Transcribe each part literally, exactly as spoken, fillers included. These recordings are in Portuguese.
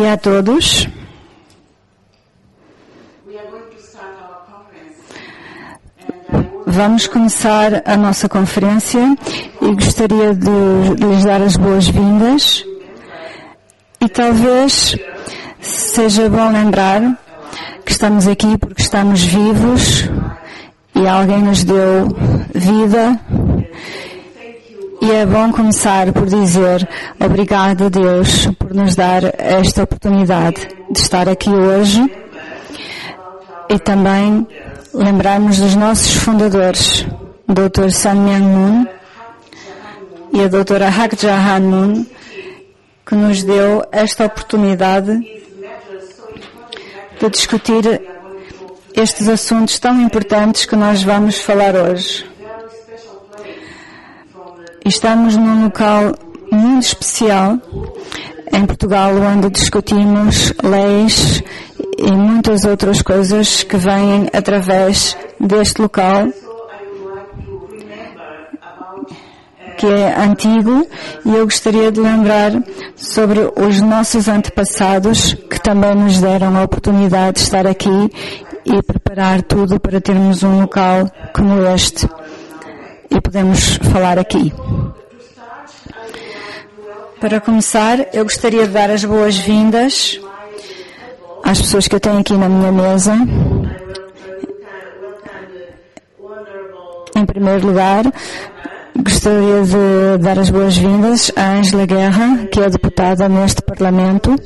dia a todos. Vamos começar a nossa conferência e gostaria de, de lhes dar as boas-vindas. E talvez seja bom lembrar que estamos aqui porque estamos vivos e alguém nos deu vida. E é bom começar por dizer obrigado a Deus por nos dar esta oportunidade de estar aqui hoje e também lembrarmos dos nossos fundadores, o doutor Sun Myung Moon e a doutora Hak Ja Han Moon, que nos deu esta oportunidade de discutir estes assuntos tão importantes que nós vamos falar hoje. Estamos num local muito especial em Portugal, onde discutimos leis e muitas outras coisas que vêm através deste local, que é antigo, e eu gostaria de lembrar sobre os nossos antepassados que também nos deram a oportunidade de estar aqui e preparar tudo para termos um local como este e podemos falar aqui. Para começar, eu gostaria de dar as boas-vindas às pessoas que eu tenho aqui na minha mesa. Em primeiro lugar, gostaria de dar as boas-vindas à Ângela Guerra, que é deputada neste Parlamento.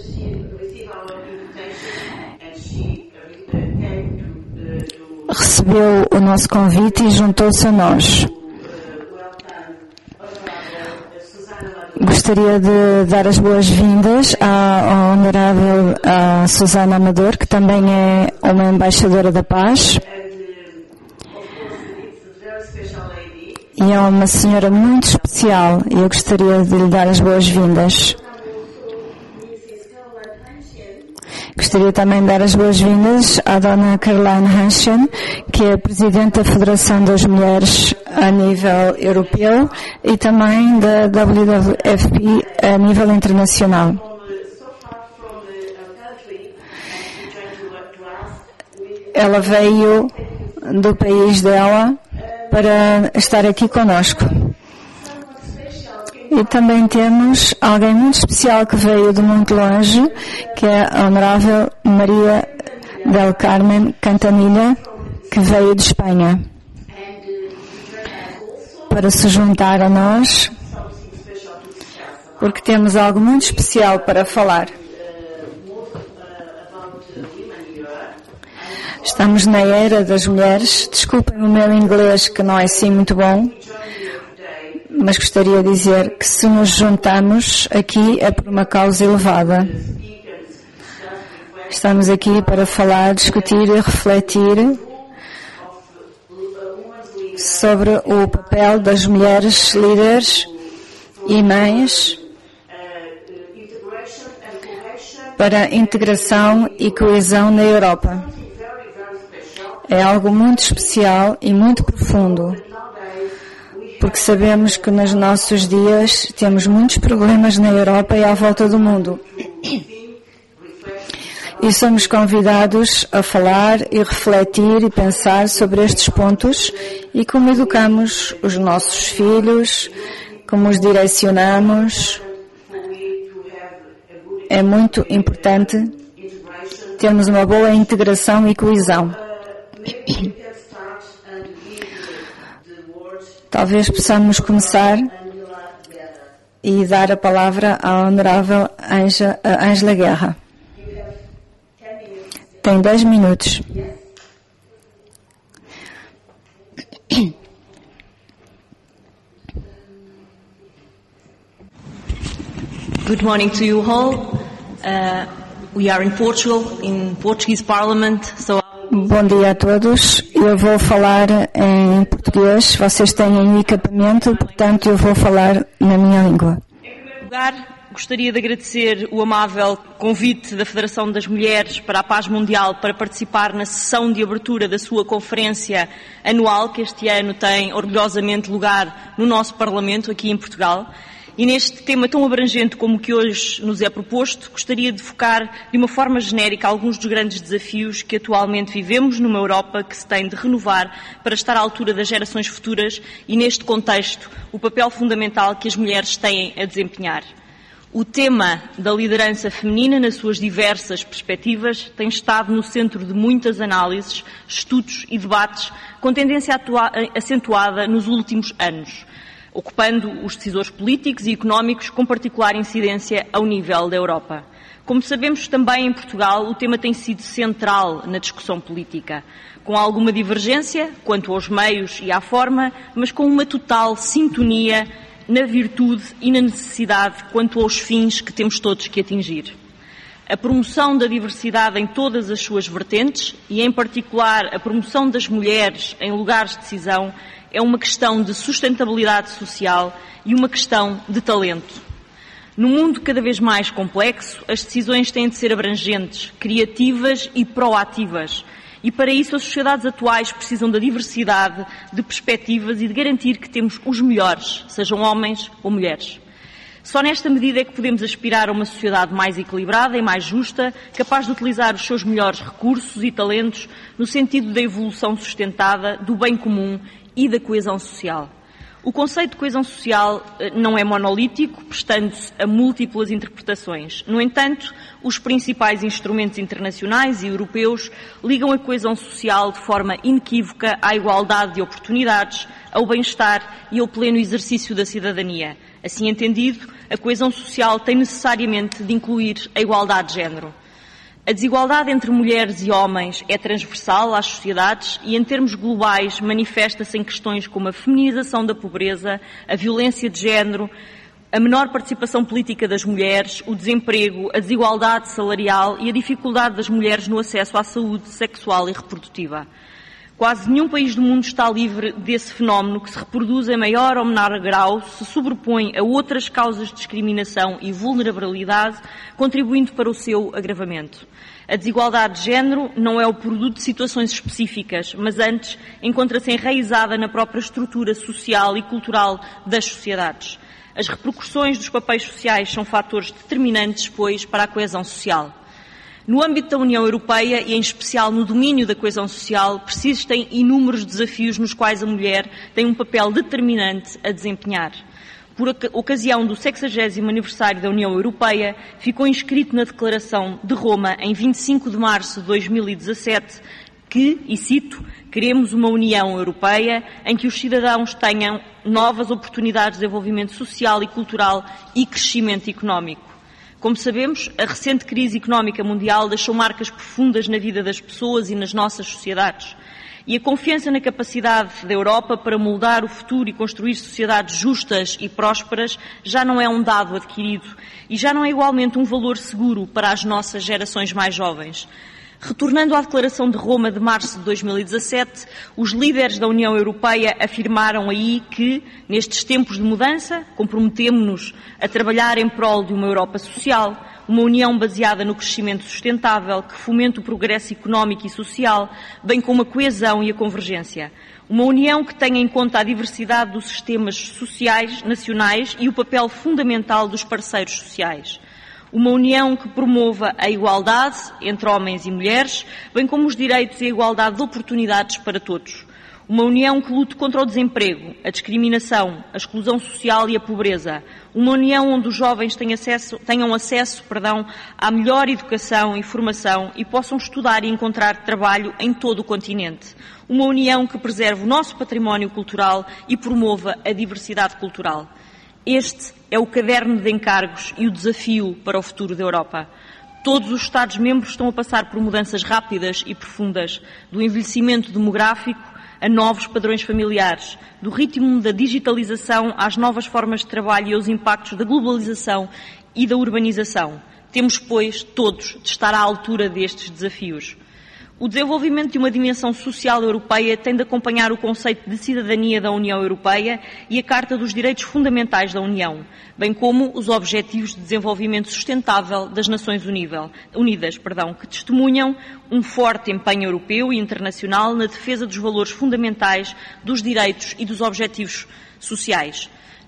Recebeu o nosso convite e juntou-se a nós. Gostaria de dar as boas-vindas à honorável à Susana Amador, que também é uma embaixadora da paz. E é uma senhora muito especial e eu gostaria de lhe dar as boas-vindas. Gostaria também de dar as boas-vindas à dona Caroline Hanschen, que é Presidente da Federação das Mulheres a nível europeu e também da W W F P a nível internacional. Ela veio do país dela para estar aqui conosco. E também temos alguém muito especial que veio de muito longe, que é a Honorável Maria del Carmen Cantanilla, que veio de Espanha, para se juntar a nós, porque temos algo muito especial para falar. Estamos na era das mulheres. Desculpem o meu inglês, que não é assim muito bom, mas gostaria de dizer que se nos juntamos aqui é por uma causa elevada. Estamos aqui para falar, discutir e refletir sobre o papel das mulheres líderes e mães para a integração e coesão na Europa. É algo muito especial e muito profundo, porque sabemos que nos nossos dias temos muitos problemas na Europa e à volta do mundo. E somos convidados a falar e refletir e pensar sobre estes pontos e como educamos os nossos filhos, como os direcionamos. É muito importante termos uma boa integração e coesão. Talvez possamos começar e dar a palavra à Honorável Ângela Guerra. Tem dez minutos. Good morning to you all. Uh, we are in Portugal, in Portuguese Parliament, so Bom dia a todos. Eu vou falar em português. Vocês têm um equipamento, portanto eu vou falar na minha língua. Em primeiro lugar, gostaria de agradecer o amável convite da Federação das Mulheres para a Paz Mundial para participar na sessão de abertura da sua conferência anual, que este ano tem orgulhosamente lugar no nosso Parlamento, aqui em Portugal. E neste tema tão abrangente como o que hoje nos é proposto, gostaria de focar de uma forma genérica alguns dos grandes desafios que atualmente vivemos numa Europa que se tem de renovar para estar à altura das gerações futuras e, neste contexto, o papel fundamental que as mulheres têm a desempenhar. O tema da liderança feminina, nas suas diversas perspectivas, tem estado no centro de muitas análises, estudos e debates, com tendência atua- acentuada nos últimos anos, ocupando os decisores políticos e económicos com particular incidência ao nível da Europa. Como sabemos, também em Portugal o tema tem sido central na discussão política, com alguma divergência quanto aos meios e à forma, mas com uma total sintonia na virtude e na necessidade quanto aos fins que temos todos que atingir. A promoção da diversidade em todas as suas vertentes e, em particular, a promoção das mulheres em lugares de decisão é uma questão de sustentabilidade social e uma questão de talento. No mundo cada vez mais complexo, as decisões têm de ser abrangentes, criativas e proativas. E para isso as sociedades atuais precisam da diversidade de perspectivas e de garantir que temos os melhores, sejam homens ou mulheres. Só nesta medida é que podemos aspirar a uma sociedade mais equilibrada e mais justa, capaz de utilizar os seus melhores recursos e talentos no sentido da evolução sustentada, do bem comum e da coesão social. O conceito de coesão social não é monolítico, prestando-se a múltiplas interpretações. No entanto, os principais instrumentos internacionais e europeus ligam a coesão social de forma inequívoca à igualdade de oportunidades, ao bem-estar e ao pleno exercício da cidadania. Assim entendido, a coesão social tem necessariamente de incluir a igualdade de género. A desigualdade entre mulheres e homens é transversal às sociedades e, em termos globais, manifesta-se em questões como a feminização da pobreza, a violência de género, a menor participação política das mulheres, o desemprego, a desigualdade salarial e a dificuldade das mulheres no acesso à saúde sexual e reprodutiva. Quase nenhum país do mundo está livre desse fenómeno que se reproduz em maior ou menor grau, se sobrepõe a outras causas de discriminação e vulnerabilidade, contribuindo para o seu agravamento. A desigualdade de género não é o produto de situações específicas, mas antes encontra-se enraizada na própria estrutura social e cultural das sociedades. As repercussões dos papéis sociais são fatores determinantes, pois, para a coesão social. No âmbito da União Europeia, e em especial no domínio da coesão social, persistem inúmeros desafios nos quais a mulher tem um papel determinante a desempenhar. Por ocasião do sexagésimo aniversário da União Europeia, ficou inscrito na Declaração de Roma, em vinte e cinco de março de dois mil e dezassete, que, e cito, queremos uma União Europeia em que os cidadãos tenham novas oportunidades de desenvolvimento social e cultural e crescimento económico. Como sabemos, a recente crise económica mundial deixou marcas profundas na vida das pessoas e nas nossas sociedades. E a confiança na capacidade da Europa para moldar o futuro e construir sociedades justas e prósperas já não é um dado adquirido e já não é igualmente um valor seguro para as nossas gerações mais jovens. Retornando à Declaração de Roma de março de dois mil e dezassete, os líderes da União Europeia afirmaram aí que, nestes tempos de mudança, comprometemo-nos a trabalhar em prol de uma Europa social, uma União baseada no crescimento sustentável, que fomente o progresso económico e social, bem como a coesão e a convergência. Uma União que tenha em conta a diversidade dos sistemas sociais nacionais e o papel fundamental dos parceiros sociais. Uma União que promova a igualdade entre homens e mulheres, bem como os direitos e a igualdade de oportunidades para todos. Uma União que lute contra o desemprego, a discriminação, a exclusão social e a pobreza. Uma União onde os jovens tenham acesso, tenham acesso perdão, à melhor educação e formação e possam estudar e encontrar trabalho em todo o continente. Uma União que preserve o nosso património cultural e promova a diversidade cultural. Este é o caderno de encargos e o desafio para o futuro da Europa. Todos os Estados-membros estão a passar por mudanças rápidas e profundas, do envelhecimento demográfico a novos padrões familiares, do ritmo da digitalização às novas formas de trabalho e aos impactos da globalização e da urbanização. Temos, pois, todos de estar à altura destes desafios. O desenvolvimento de uma dimensão social europeia tem de acompanhar o conceito de cidadania da União Europeia e a Carta dos Direitos Fundamentais da União, bem como os Objetivos de Desenvolvimento Sustentável das Nações Unidas, perdão, que testemunham um forte empenho europeu e internacional na defesa dos valores fundamentais, dos direitos e dos objetivos sociais.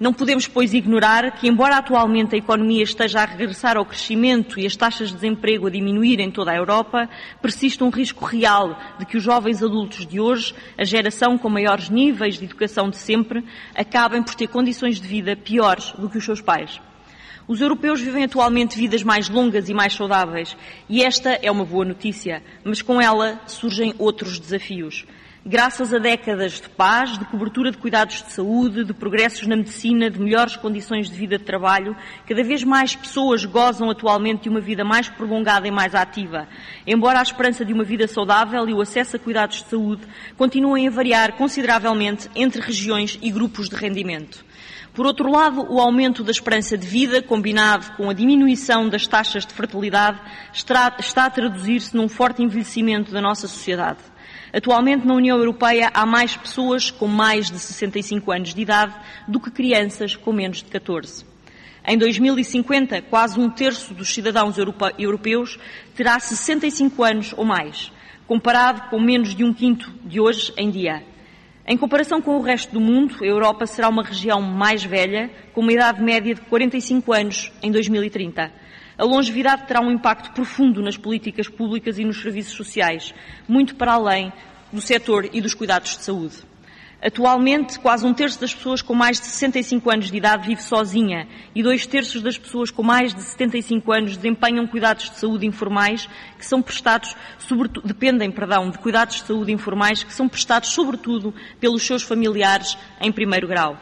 Não podemos, pois, ignorar que, embora atualmente a economia esteja a regressar ao crescimento e as taxas de desemprego a diminuir em toda a Europa, persiste um risco real de que os jovens adultos de hoje, a geração com maiores níveis de educação de sempre, acabem por ter condições de vida piores do que os seus pais. Os europeus vivem atualmente vidas mais longas e mais saudáveis, e esta é uma boa notícia, mas com ela surgem outros desafios. Graças a décadas de paz, de cobertura de cuidados de saúde, de progressos na medicina, de melhores condições de vida de trabalho, cada vez mais pessoas gozam atualmente de uma vida mais prolongada e mais ativa. Embora a esperança de uma vida saudável e o acesso a cuidados de saúde continuem a variar consideravelmente entre regiões e grupos de rendimento. Por outro lado, o aumento da esperança de vida, combinado com a diminuição das taxas de fertilidade, está, está a traduzir-se num forte envelhecimento da nossa sociedade. Atualmente, na União Europeia, há mais pessoas com mais de sessenta e cinco anos de idade do que crianças com menos de catorze. Em dois mil e cinquenta, quase um terço dos cidadãos europeus terá sessenta e cinco anos ou mais, comparado com menos de um quinto de hoje em dia. Em comparação com o resto do mundo, a Europa será uma região mais velha, com uma idade média de quarenta e cinco anos em dois mil e trinta. A longevidade terá um impacto profundo nas políticas públicas e nos serviços sociais, muito para além do setor e dos cuidados de saúde. Atualmente, quase um terço das pessoas com mais de sessenta e cinco anos de idade vive sozinha e dois terços das pessoas com mais de setenta e cinco anos desempenham cuidados de saúde informais que são prestados, sobretudo, dependem, perdão, de cuidados de saúde informais que são prestados, sobretudo, pelos seus familiares em primeiro grau.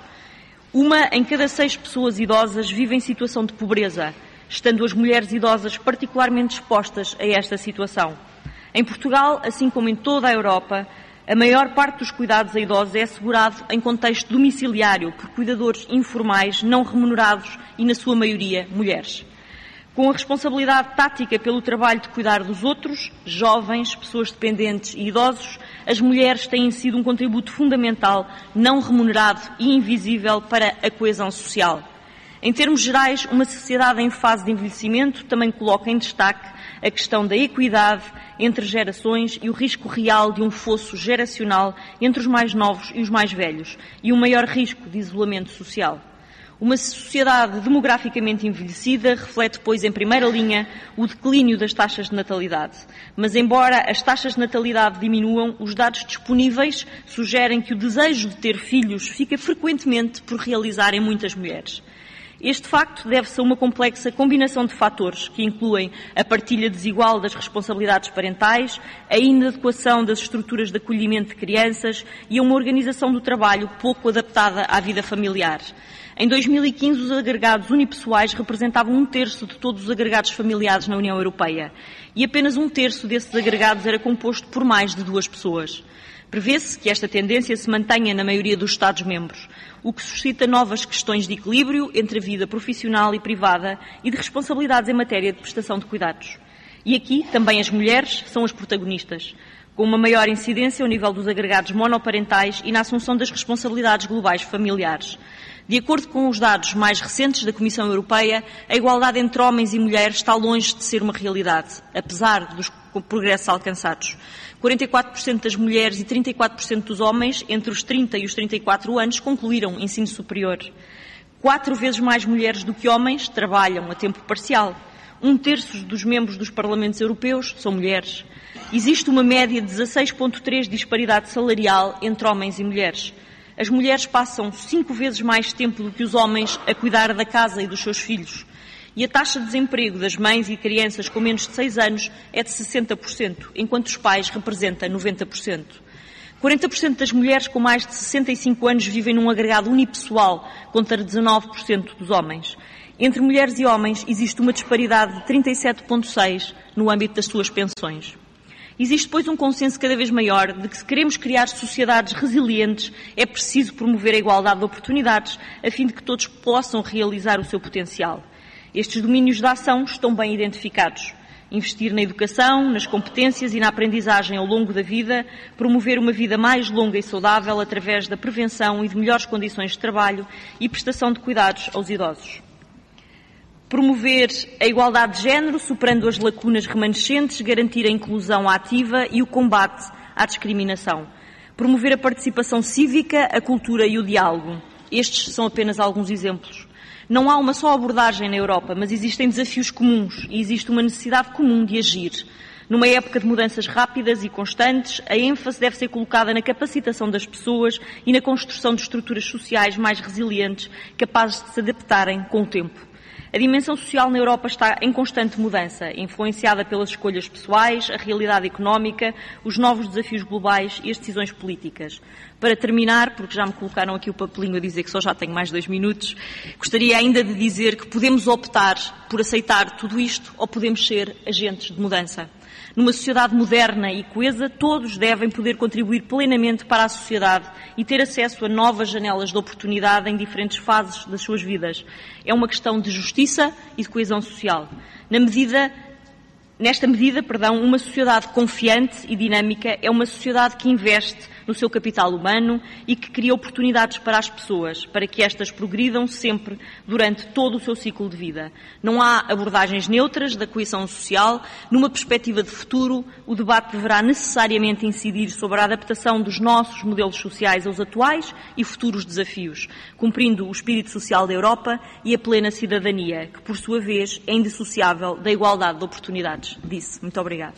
Uma em cada seis pessoas idosas vive em situação de pobreza, estando as mulheres idosas particularmente expostas a esta situação. Em Portugal, assim como em toda a Europa, a maior parte dos cuidados a idosos é assegurado em contexto domiciliário por cuidadores informais não remunerados e, na sua maioria, mulheres. Com a responsabilidade tática pelo trabalho de cuidar dos outros, jovens, pessoas dependentes e idosos, as mulheres têm sido um contributo fundamental, não remunerado e invisível para a coesão social. Em termos gerais, uma sociedade em fase de envelhecimento também coloca em destaque a questão da equidade entre gerações e o risco real de um fosso geracional entre os mais novos e os mais velhos e um maior risco de isolamento social. Uma sociedade demograficamente envelhecida reflete, pois, em primeira linha, o declínio das taxas de natalidade. Mas, embora as taxas de natalidade diminuam, os dados disponíveis sugerem que o desejo de ter filhos fica frequentemente por realizar em muitas mulheres. Este facto deve-se a uma complexa combinação de fatores que incluem a partilha desigual das responsabilidades parentais, a inadequação das estruturas de acolhimento de crianças e a uma organização do trabalho pouco adaptada à vida familiar. Em dois mil e quinze, os agregados unipessoais representavam um terço de todos os agregados familiares na União Europeia e apenas um terço desses agregados era composto por mais de duas pessoas. Prevê-se que esta tendência se mantenha na maioria dos Estados-membros, o que suscita novas questões de equilíbrio entre a vida profissional e privada e de responsabilidades em matéria de prestação de cuidados. E aqui também as mulheres são as protagonistas, com uma maior incidência ao nível dos agregados monoparentais e na assunção das responsabilidades globais familiares. De acordo com os dados mais recentes da Comissão Europeia, a igualdade entre homens e mulheres está longe de ser uma realidade, apesar dos progressos alcançados. quarenta e quatro por cento das mulheres e trinta e quatro por cento dos homens, entre os trinta e os trinta e quatro anos, concluíram ensino superior. Quatro vezes mais mulheres do que homens trabalham a tempo parcial. Um terço dos membros dos Parlamentos Europeus são mulheres. Existe uma média de dezasseis vírgula três de disparidade salarial entre homens e mulheres. As mulheres passam cinco vezes mais tempo do que os homens a cuidar da casa e dos seus filhos. E a taxa de desemprego das mães e crianças com menos de seis anos é de sessenta por cento, enquanto os pais representam noventa por cento. quarenta por cento das mulheres com mais de sessenta e cinco anos vivem num agregado unipessoal, contra dezenove por cento dos homens. Entre mulheres e homens existe uma disparidade de trinta e sete vírgula seis por cento no âmbito das suas pensões. Existe, pois, um consenso cada vez maior de que, se queremos criar sociedades resilientes, é preciso promover a igualdade de oportunidades, a fim de que todos possam realizar o seu potencial. Estes domínios de ação estão bem identificados. Investir na educação, nas competências e na aprendizagem ao longo da vida, promover uma vida mais longa e saudável através da prevenção e de melhores condições de trabalho e prestação de cuidados aos idosos. Promover a igualdade de género, superando as lacunas remanescentes, garantir a inclusão ativa e o combate à discriminação. Promover a participação cívica, a cultura e o diálogo. Estes são apenas alguns exemplos. Não há uma só abordagem na Europa, mas existem desafios comuns e existe uma necessidade comum de agir. Numa época de mudanças rápidas e constantes, a ênfase deve ser colocada na capacitação das pessoas e na construção de estruturas sociais mais resilientes, capazes de se adaptarem com o tempo. A dimensão social na Europa está em constante mudança, influenciada pelas escolhas pessoais, a realidade económica, os novos desafios globais e as decisões políticas. Para terminar, porque já me colocaram aqui o papelinho a dizer que só já tenho mais dois minutos, gostaria ainda de dizer que podemos optar por aceitar tudo isto ou podemos ser agentes de mudança. Numa sociedade moderna e coesa, todos devem poder contribuir plenamente para a sociedade e ter acesso a novas janelas de oportunidade em diferentes fases das suas vidas. É uma questão de justiça e de coesão social. Na medida, nesta medida, perdão, uma sociedade confiante e dinâmica é uma sociedade que investe no seu capital humano e que cria oportunidades para as pessoas, para que estas progridam sempre durante todo o seu ciclo de vida. Não há abordagens neutras da coesão social. Numa perspectiva de futuro, o debate deverá necessariamente incidir sobre a adaptação dos nossos modelos sociais aos atuais e futuros desafios, cumprindo o espírito social da Europa e a plena cidadania, que, por sua vez, é indissociável da igualdade de oportunidades. Disse. Muito obrigada.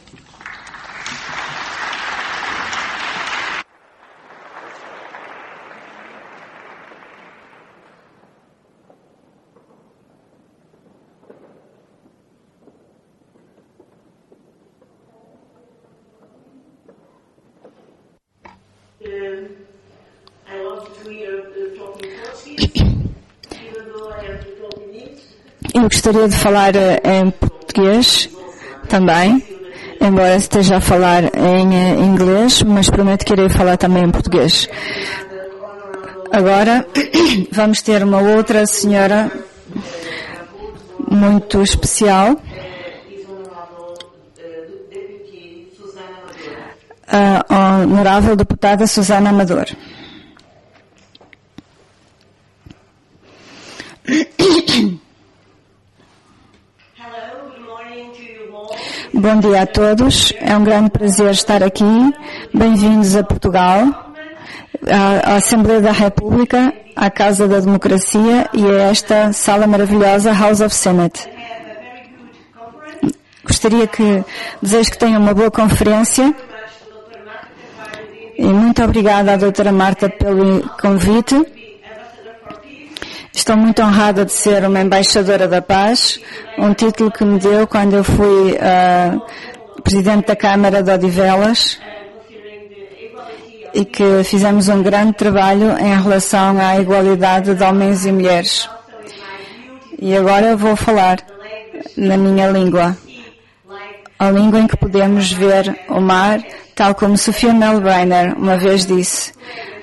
Eu gostaria de falar em português também, embora esteja a falar em inglês, mas prometo que irei falar também em português. Agora vamos ter uma outra senhora muito especial, a honorável deputada Susana Amador. Bom dia a todos, é um grande prazer estar aqui. Bem-vindos a Portugal, à Assembleia da República, à Casa da Democracia e a esta sala maravilhosa House of Senate. Gostaria que, desejo que tenham uma boa conferência e muito obrigada à doutora Marta pelo convite. Estou muito honrada de ser uma embaixadora da paz, um título que me deu quando eu fui uh, presidente da Câmara de Odivelas e que fizemos um grande trabalho em relação à igualdade de homens e mulheres. E agora eu vou falar na minha língua, a língua em que podemos ver o mar, tal como Sofia Melbrenner uma vez disse.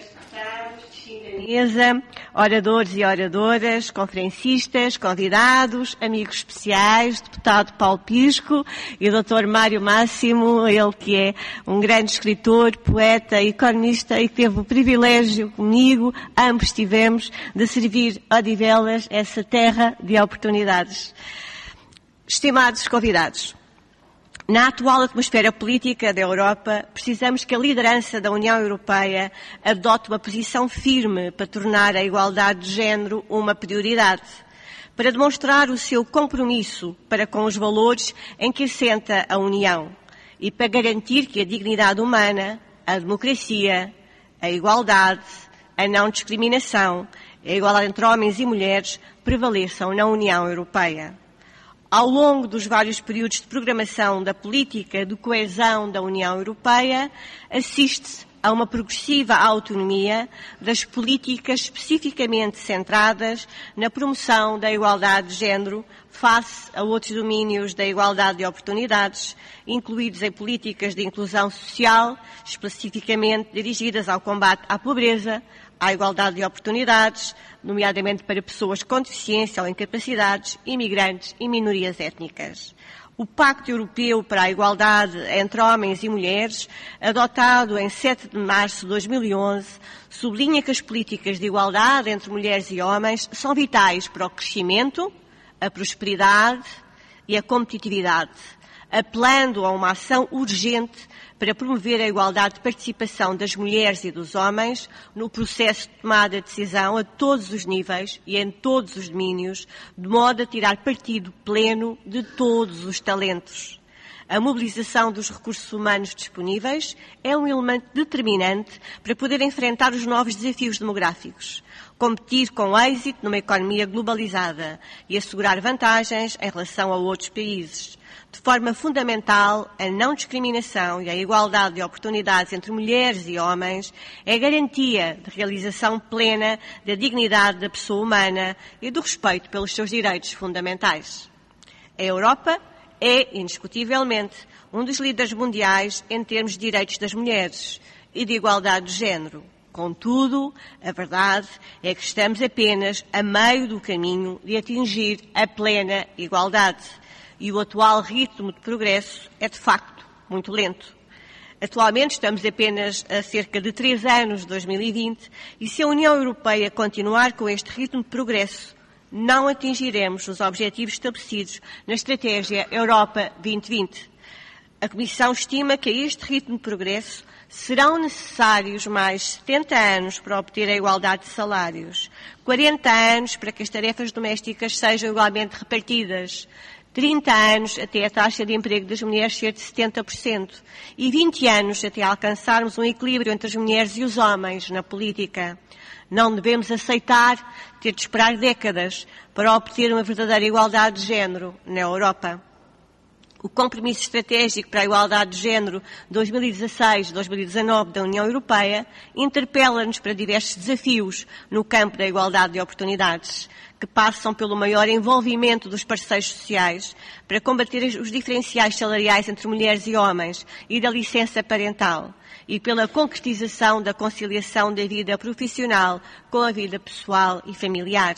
Oradores e oradoras, conferencistas, convidados, amigos especiais, deputado Paulo Pisco e o doutor Mário Máximo, ele que é um grande escritor, poeta, economista e que teve o privilégio comigo, ambos tivemos, de servir Odivelas, essa terra de oportunidades. Estimados convidados, na atual atmosfera política da Europa, precisamos que a liderança da União Europeia adote uma posição firme para tornar a igualdade de género uma prioridade, para demonstrar o seu compromisso para com os valores em que assenta a União e para garantir que a dignidade humana, a democracia, a igualdade, a não discriminação, a igualdade entre homens e mulheres prevaleçam na União Europeia. Ao longo dos vários períodos de programação da política de coesão da União Europeia, assiste-se a uma progressiva autonomia das políticas especificamente centradas na promoção da igualdade de género face a outros domínios da igualdade de oportunidades, incluídos em políticas de inclusão social, especificamente dirigidas ao combate à pobreza, à igualdade de oportunidades, nomeadamente para pessoas com deficiência ou incapacidades, imigrantes e minorias étnicas. O Pacto Europeu para a Igualdade entre Homens e Mulheres, adotado em sete de março de dois mil e onze, sublinha que as políticas de igualdade entre mulheres e homens são vitais para o crescimento, a prosperidade e a competitividade, apelando a uma ação urgente para promover a igualdade de participação das mulheres e dos homens no processo de tomada de decisão a todos os níveis e em todos os domínios, de modo a tirar partido pleno de todos os talentos. A mobilização dos recursos humanos disponíveis é um elemento determinante para poder enfrentar os novos desafios demográficos, competir com êxito numa economia globalizada e assegurar vantagens em relação a outros países. De forma fundamental, a não discriminação e a igualdade de oportunidades entre mulheres e homens é garantia de realização plena da dignidade da pessoa humana e do respeito pelos seus direitos fundamentais. A Europa é, indiscutivelmente, um dos líderes mundiais em termos de direitos das mulheres e de igualdade de género. Contudo, a verdade é que estamos apenas a meio do caminho de atingir a plena igualdade. E o atual ritmo de progresso é, de facto, muito lento. Atualmente estamos apenas a cerca de três anos de dois mil e vinte e se a União Europeia continuar com este ritmo de progresso, não atingiremos os objetivos estabelecidos na Estratégia Europa vinte vinte. A Comissão estima que a este ritmo de progresso serão necessários mais setenta anos para obter a igualdade de salários, quarenta anos para que as tarefas domésticas sejam igualmente repartidas, trinta anos até a taxa de emprego das mulheres ser de setenta por cento e vinte anos até alcançarmos um equilíbrio entre as mulheres e os homens na política. Não devemos aceitar ter de esperar décadas para obter uma verdadeira igualdade de género na Europa. O compromisso estratégico para a igualdade de género dois mil e dezasseis a dois mil e dezanove da União Europeia interpela-nos para diversos desafios no campo da igualdade de oportunidades, que passam pelo maior envolvimento dos parceiros sociais para combater os diferenciais salariais entre mulheres e homens e da licença parental e pela concretização da conciliação da vida profissional com a vida pessoal e familiar.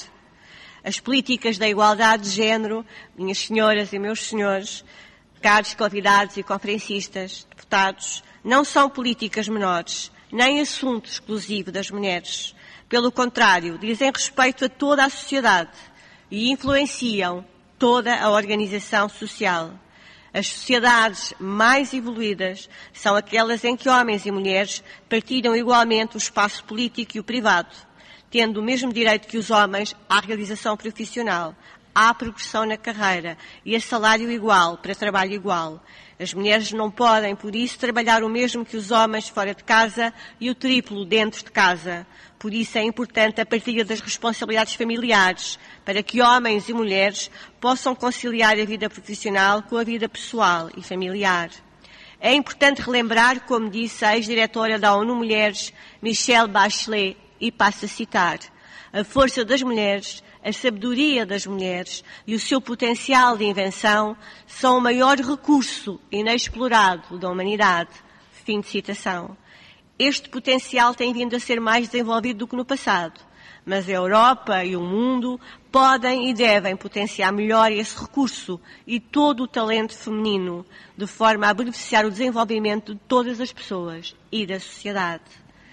As políticas da igualdade de género, minhas senhoras e meus senhores, caros convidados e conferencistas, deputados, não são políticas menores, nem assunto exclusivo das mulheres. Pelo contrário, dizem respeito a toda a sociedade e influenciam toda a organização social. As sociedades mais evoluídas são aquelas em que homens e mulheres partilham igualmente o espaço político e o privado, tendo o mesmo direito que os homens à realização profissional, à progressão na carreira e a salário igual para trabalho igual. As mulheres não podem, por isso, trabalhar o mesmo que os homens fora de casa e o triplo dentro de casa. Por isso é importante a partilha das responsabilidades familiares, para que homens e mulheres possam conciliar a vida profissional com a vida pessoal e familiar. É importante relembrar, como disse a ex-diretora da ONU Mulheres, Michelle Bachelet, e passo a citar, a força das mulheres, a sabedoria das mulheres e o seu potencial de invenção são o maior recurso inexplorado da humanidade. Fim de citação. Este potencial tem vindo a ser mais desenvolvido do que no passado, mas a Europa e o mundo podem e devem potenciar melhor esse recurso e todo o talento feminino, de forma a beneficiar o desenvolvimento de todas as pessoas e da sociedade.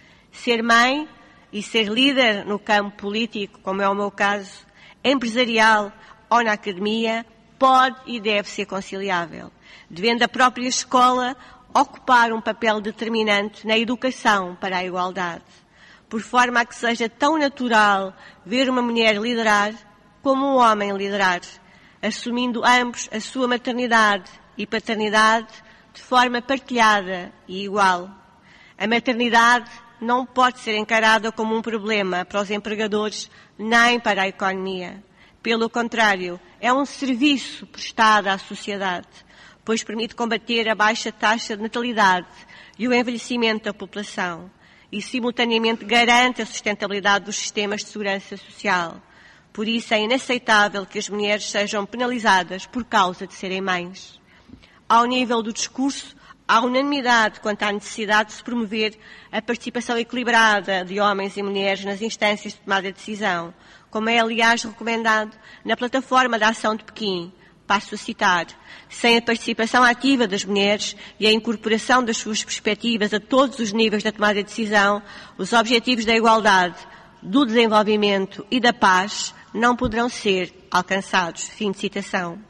Ser mãe e ser líder no campo político, como é o meu caso, empresarial ou na academia, pode e deve ser conciliável, devendo a própria escola ocupar um papel determinante na educação para a igualdade, por forma a que seja tão natural ver uma mulher liderar como um homem liderar, assumindo ambos a sua maternidade e paternidade de forma partilhada e igual. A maternidade não pode ser encarada como um problema para os empregadores nem para a economia. Pelo contrário, é um serviço prestado à sociedade, pois permite combater a baixa taxa de natalidade e o envelhecimento da população e, simultaneamente, garante a sustentabilidade dos sistemas de segurança social. Por isso, é inaceitável que as mulheres sejam penalizadas por causa de serem mães. Ao nível do discurso, há unanimidade quanto à necessidade de se promover a participação equilibrada de homens e mulheres nas instâncias de tomada de decisão, como é, aliás, recomendado na Plataforma de Ação de Pequim. Passo a citar, sem a participação ativa das mulheres e a incorporação das suas perspectivas a todos os níveis da tomada de decisão, os objetivos da igualdade, do desenvolvimento e da paz não poderão ser alcançados. Fim de citação.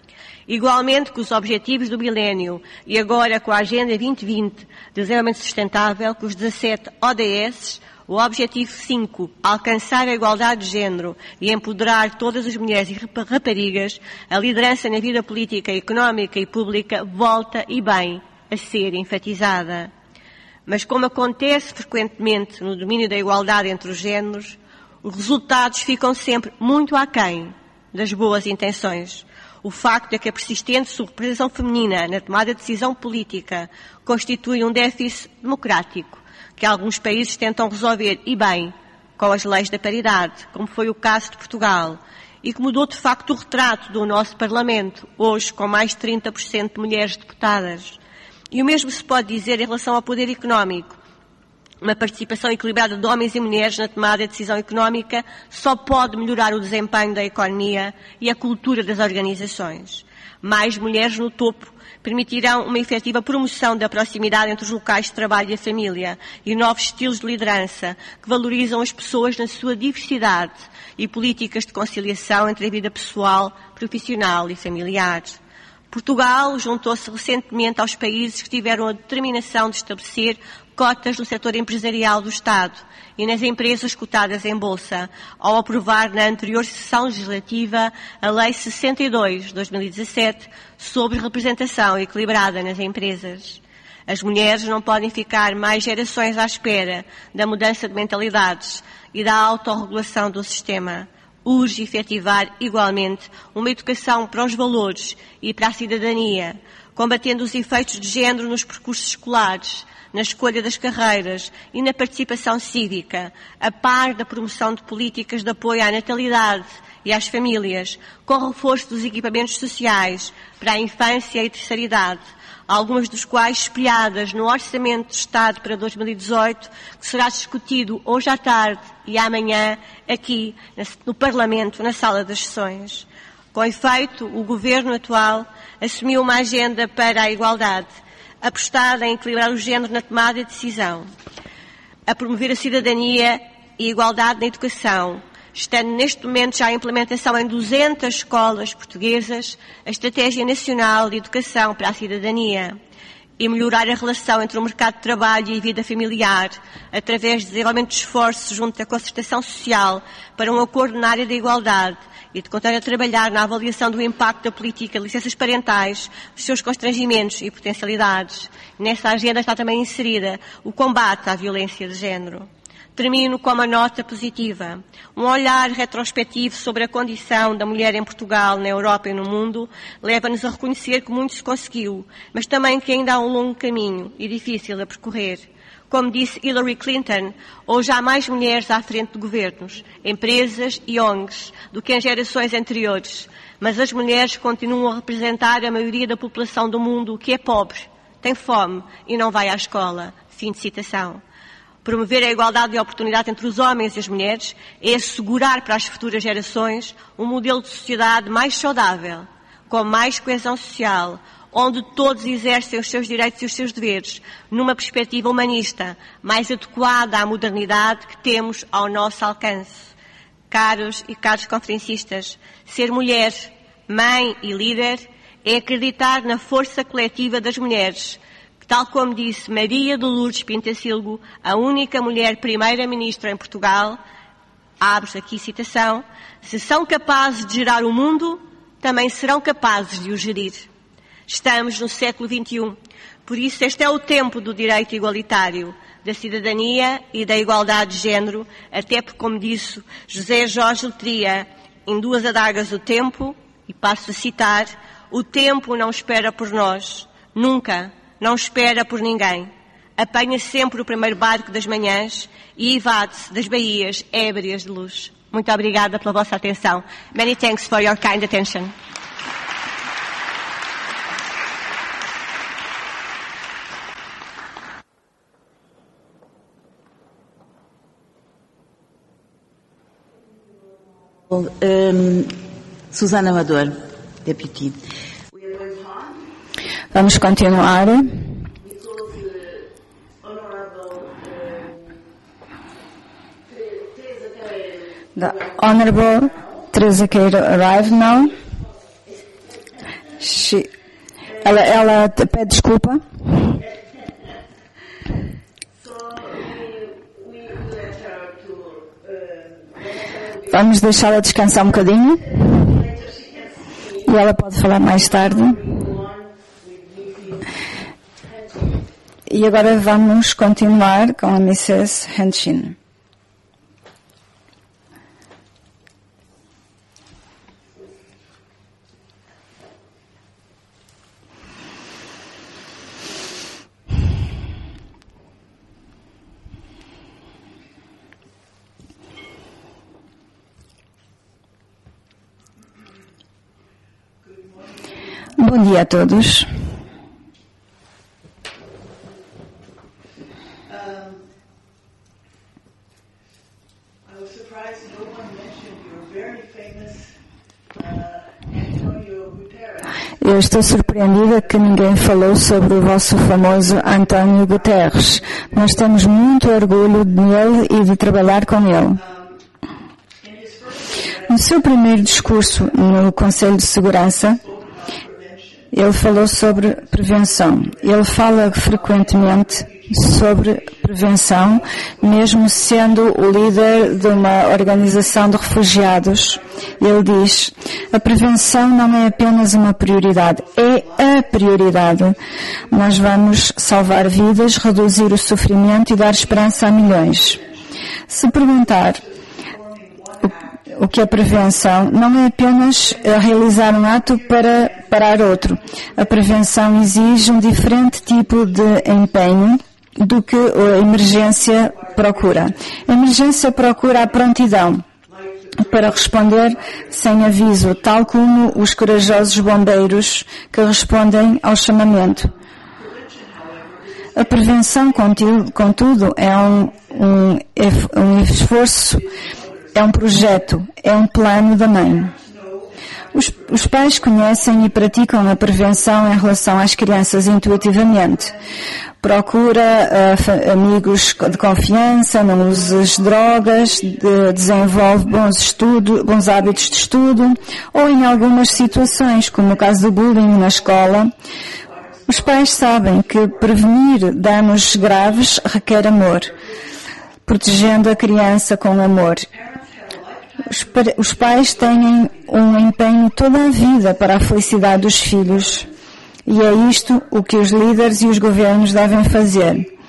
Igualmente com os Objetivos do Milénio e agora com a Agenda vinte vinte de Desenvolvimento Sustentável, com os dezassete O D S, o Objetivo cinco, alcançar a igualdade de género e empoderar todas as mulheres e raparigas, a liderança na vida política, económica e pública volta e bem a ser enfatizada. Mas como acontece frequentemente no domínio da igualdade entre os géneros, os resultados ficam sempre muito aquém das boas intenções. O facto é que a persistente subrepresentação feminina na tomada de decisão política constitui um déficit democrático que alguns países tentam resolver, e bem, com as leis da paridade, como foi o caso de Portugal, e que mudou de facto o retrato do nosso Parlamento, hoje com mais de trinta por cento de mulheres deputadas. E o mesmo se pode dizer em relação ao poder económico. Uma participação equilibrada de homens e mulheres na tomada de decisão económica só pode melhorar o desempenho da economia e a cultura das organizações. Mais mulheres no topo permitirão uma efetiva promoção da proximidade entre os locais de trabalho e a família e novos estilos de liderança que valorizam as pessoas na sua diversidade e políticas de conciliação entre a vida pessoal, profissional e familiar. Portugal juntou-se recentemente aos países que tiveram a determinação de estabelecer cotas no setor empresarial do Estado e nas empresas cotadas em Bolsa, ao aprovar na anterior sessão legislativa a Lei sessenta e dois de dois mil e dezassete sobre representação equilibrada nas empresas. As mulheres não podem ficar mais gerações à espera da mudança de mentalidades e da autorregulação do sistema. Urge efetivar igualmente uma educação para os valores e para a cidadania, combatendo os efeitos de género nos percursos escolares, na escolha das carreiras e na participação cívica, a par da promoção de políticas de apoio à natalidade e às famílias, com reforço dos equipamentos sociais para a infância e terceira idade, algumas dos quais espelhadas no Orçamento de Estado para dois mil e dezoito, que será discutido hoje à tarde e amanhã aqui no Parlamento, na Sala das Sessões. Com efeito, o Governo atual assumiu uma agenda para a igualdade, apostada em equilibrar o género na tomada de decisão, a promover a cidadania e a igualdade na educação, estando neste momento já a implementação em duzentas escolas portuguesas a Estratégia Nacional de Educação para a Cidadania, e melhorar a relação entre o mercado de trabalho e a vida familiar, através de desenvolvimento de esforços junto à concertação social para um acordo na área da igualdade e de continuar a trabalhar na avaliação do impacto da política de licenças parentais, dos seus constrangimentos e potencialidades. Nessa agenda está também inserida o combate à violência de género. Termino com uma nota positiva. Um olhar retrospectivo sobre a condição da mulher em Portugal, na Europa e no mundo leva-nos a reconhecer que muito se conseguiu, mas também que ainda há um longo caminho e difícil a percorrer. Como disse Hillary Clinton, hoje há mais mulheres à frente de governos, empresas e O N Gs do que em gerações anteriores, mas as mulheres continuam a representar a maioria da população do mundo que é pobre, tem fome e não vai à escola. Fim de citação. Promover a igualdade de oportunidade entre os homens e as mulheres é assegurar para as futuras gerações um modelo de sociedade mais saudável, com mais coesão social, onde todos exercem os seus direitos e os seus deveres, numa perspectiva humanista, mais adequada à modernidade que temos ao nosso alcance. Caros e caros conferencistas, ser mulher, mãe e líder é acreditar na força coletiva das mulheres, tal como disse Maria de Lourdes Pintacilgo, a única mulher primeira-ministra em Portugal, abre aqui citação, se são capazes de gerar o mundo, também serão capazes de o gerir. Estamos no século vinte e um, por isso este é o tempo do direito igualitário, da cidadania e da igualdade de género, até porque, como disse José Jorge Letria, em Duas Adagas do Tempo, e passo a citar, o tempo não espera por nós, nunca, não espera por ninguém. Apanha sempre o primeiro barco das manhãs e evade-se das baías ébrias de luz. Muito obrigada pela vossa atenção. Many thanks for your kind attention. Um, Susana Amador, Deputy. Vamos continuar. The Honorable Teresa Queiro arrived now. She, ela, ela pede desculpa. Vamos deixá-la descansar um bocadinho. E ela pode falar mais tarde. E agora vamos continuar com a missus Henshin. Bom dia a todos. Eu estou surpreendida que ninguém falou sobre o vosso famoso António Guterres. Nós temos muito orgulho nele e de trabalhar com ele. No seu primeiro discurso no Conselho de Segurança, ele falou sobre prevenção. Ele fala frequentemente sobre prevenção, mesmo sendo o líder de uma organização de refugiados. Ele diz, a prevenção não é apenas uma prioridade, é a prioridade. Nós vamos salvar vidas, reduzir o sofrimento e dar esperança a milhões. Se perguntar o que é prevenção, não é apenas realizar um ato para parar outro. A prevenção exige um diferente tipo de empenho do que a emergência procura. A emergência procura a prontidão para responder sem aviso, tal como os corajosos bombeiros que respondem ao chamamento. A prevenção, contudo, é um, um, um esforço, é um projeto, é um plano da mãe. Os, os pais conhecem e praticam a prevenção em relação às crianças intuitivamente. Procura uh, amigos de confiança, não uses drogas, de, desenvolve bons, estudo, bons hábitos de estudo, ou em algumas situações, como no caso do bullying na escola, os pais sabem que prevenir danos graves requer amor, protegendo a criança com amor. Os, os pais têm um empenho toda a vida para a felicidade dos filhos. E é isto o que os líderes e os governos devem fazer.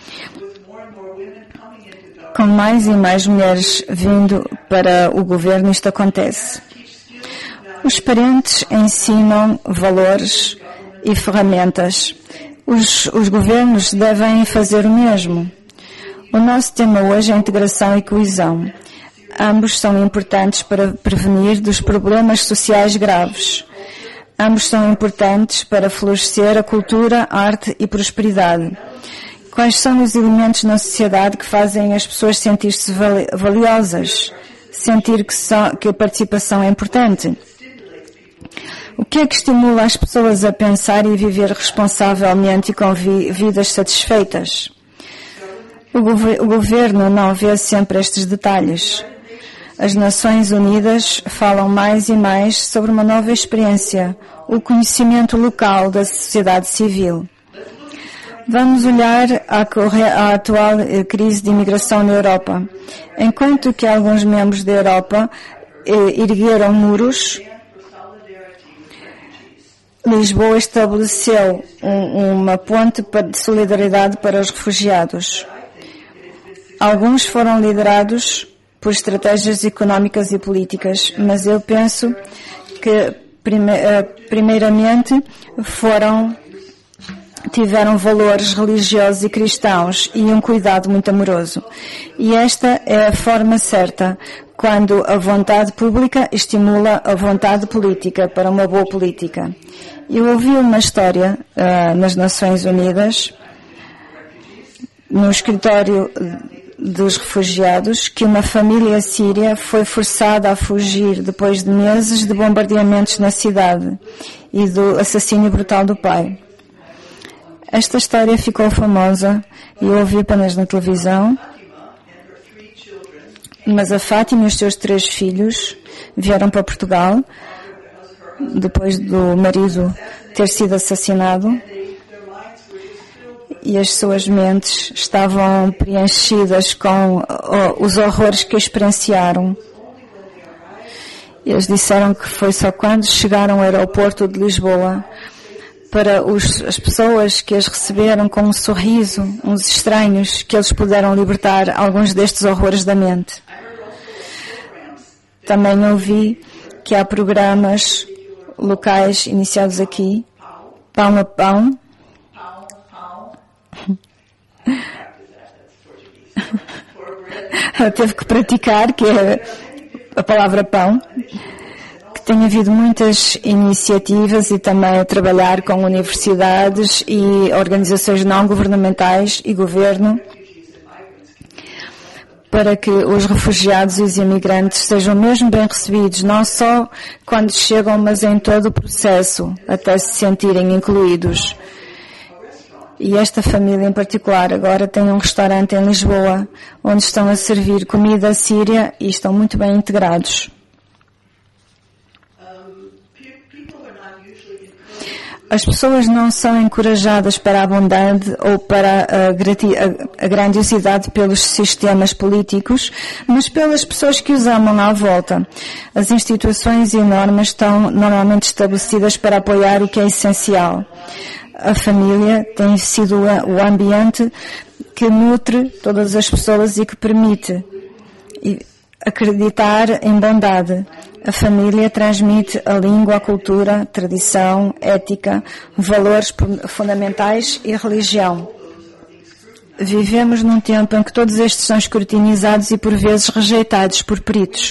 Com mais e mais mulheres vindo para o governo, isto acontece. Os parentes ensinam valores e ferramentas. Os, os governos devem fazer o mesmo. O nosso tema hoje é integração e coesão. Ambos são importantes para prevenir dos problemas sociais graves. Ambos são importantes para florescer a cultura, a arte e prosperidade. Quais são os elementos na sociedade que fazem as pessoas sentir-se valiosas? Sentir que, só, que a participação é importante? O que é que estimula as pessoas a pensar e viver responsavelmente e com vi, vidas satisfeitas? O, gover, o governo não vê sempre estes detalhes. As Nações Unidas falam mais e mais sobre uma nova experiência, o conhecimento local da sociedade civil. Vamos olhar à atual crise de imigração na Europa. Enquanto que alguns membros da Europa ergueram muros, Lisboa estabeleceu um, uma ponte de solidariedade para os refugiados. Alguns foram liderados por estratégias económicas e políticas, mas eu penso que primeiramente foram, tiveram valores religiosos e cristãos e um cuidado muito amoroso. E esta é a forma certa, quando a vontade pública estimula a vontade política para uma boa política. Eu ouvi uma história uh, nas Nações Unidas, no escritório dos refugiados, que uma família síria foi forçada a fugir depois de meses de bombardeamentos na cidade e do assassínio brutal do pai. Esta história ficou famosa e eu ouvi apenas na televisão, mas a Fátima e os seus três filhos vieram para Portugal depois do marido ter sido assassinado e as suas mentes estavam preenchidas com os horrores que experienciaram. Eles disseram que foi só quando chegaram ao aeroporto de Lisboa, para os, as pessoas que as receberam com um sorriso, uns estranhos, que eles puderam libertar alguns destes horrores da mente. Também ouvi que há programas locais iniciados aqui, pão a pão. Ela teve que praticar, que é a palavra pão. Tem havido muitas iniciativas e também a trabalhar com universidades e organizações não governamentais e governo para que os refugiados e os imigrantes sejam mesmo bem recebidos, não só quando chegam, mas em todo o processo, até se sentirem incluídos. E esta família em particular agora tem um restaurante em Lisboa, onde estão a servir comida síria e estão muito bem integrados. As pessoas não são encorajadas para a bondade ou para a, grati- a, a grandiosidade pelos sistemas políticos, mas pelas pessoas que os amam à volta. As instituições e normas estão normalmente estabelecidas para apoiar o que é essencial. A família tem sido o ambiente que nutre todas as pessoas e que permite acreditar em bondade. A família transmite a língua, a cultura, a tradição, ética, valores fundamentais e religião. Vivemos num tempo em que todos estes são escrutinizados e por vezes rejeitados por peritos.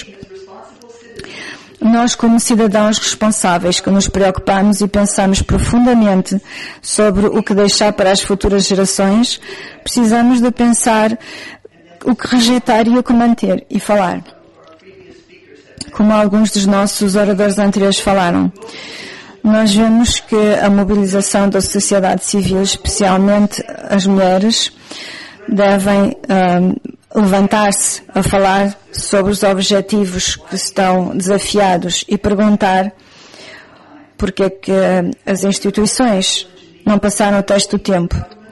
Nós, como cidadãos responsáveis que nos preocupamos e pensamos profundamente sobre o que deixar para as futuras gerações, precisamos de pensar o que rejeitar e o que manter e falar. Como alguns dos nossos oradores anteriores falaram, nós vemos que a mobilização da sociedade civil, especialmente as mulheres, devem uh, levantar-se a falar sobre os objetivos que estão desafiados e perguntar porque é que as instituições não passaram o teste do tempo.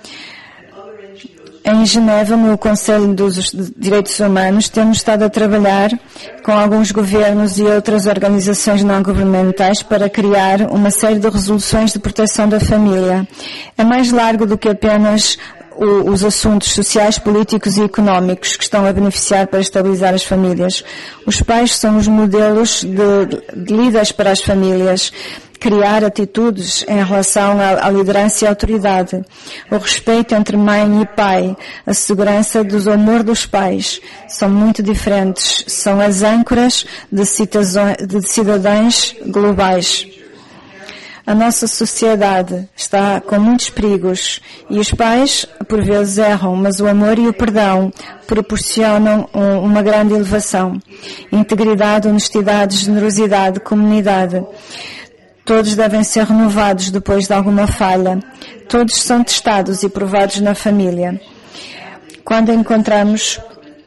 Em Geneva, no Conselho dos Direitos Humanos, temos estado a trabalhar com alguns governos e outras organizações não governamentais para criar uma série de resoluções de proteção da família. É mais largo do que apenas o, os assuntos sociais, políticos e económicos que estão a beneficiar para estabilizar as famílias. Os pais são os modelos de, de líderes para as famílias. Criar atitudes em relação à, à liderança e à autoridade, o respeito entre mãe e pai, a segurança do amor dos pais, são muito diferentes, são as âncoras de, de cidadãos globais. A nossa sociedade está com muitos perigos e os pais, por vezes, erram, mas o amor e o perdão proporcionam um, uma grande elevação. Integridade, honestidade, generosidade, comunidade. Todos devem ser renovados depois de alguma falha. Todos são testados e provados na família. Quando encontramos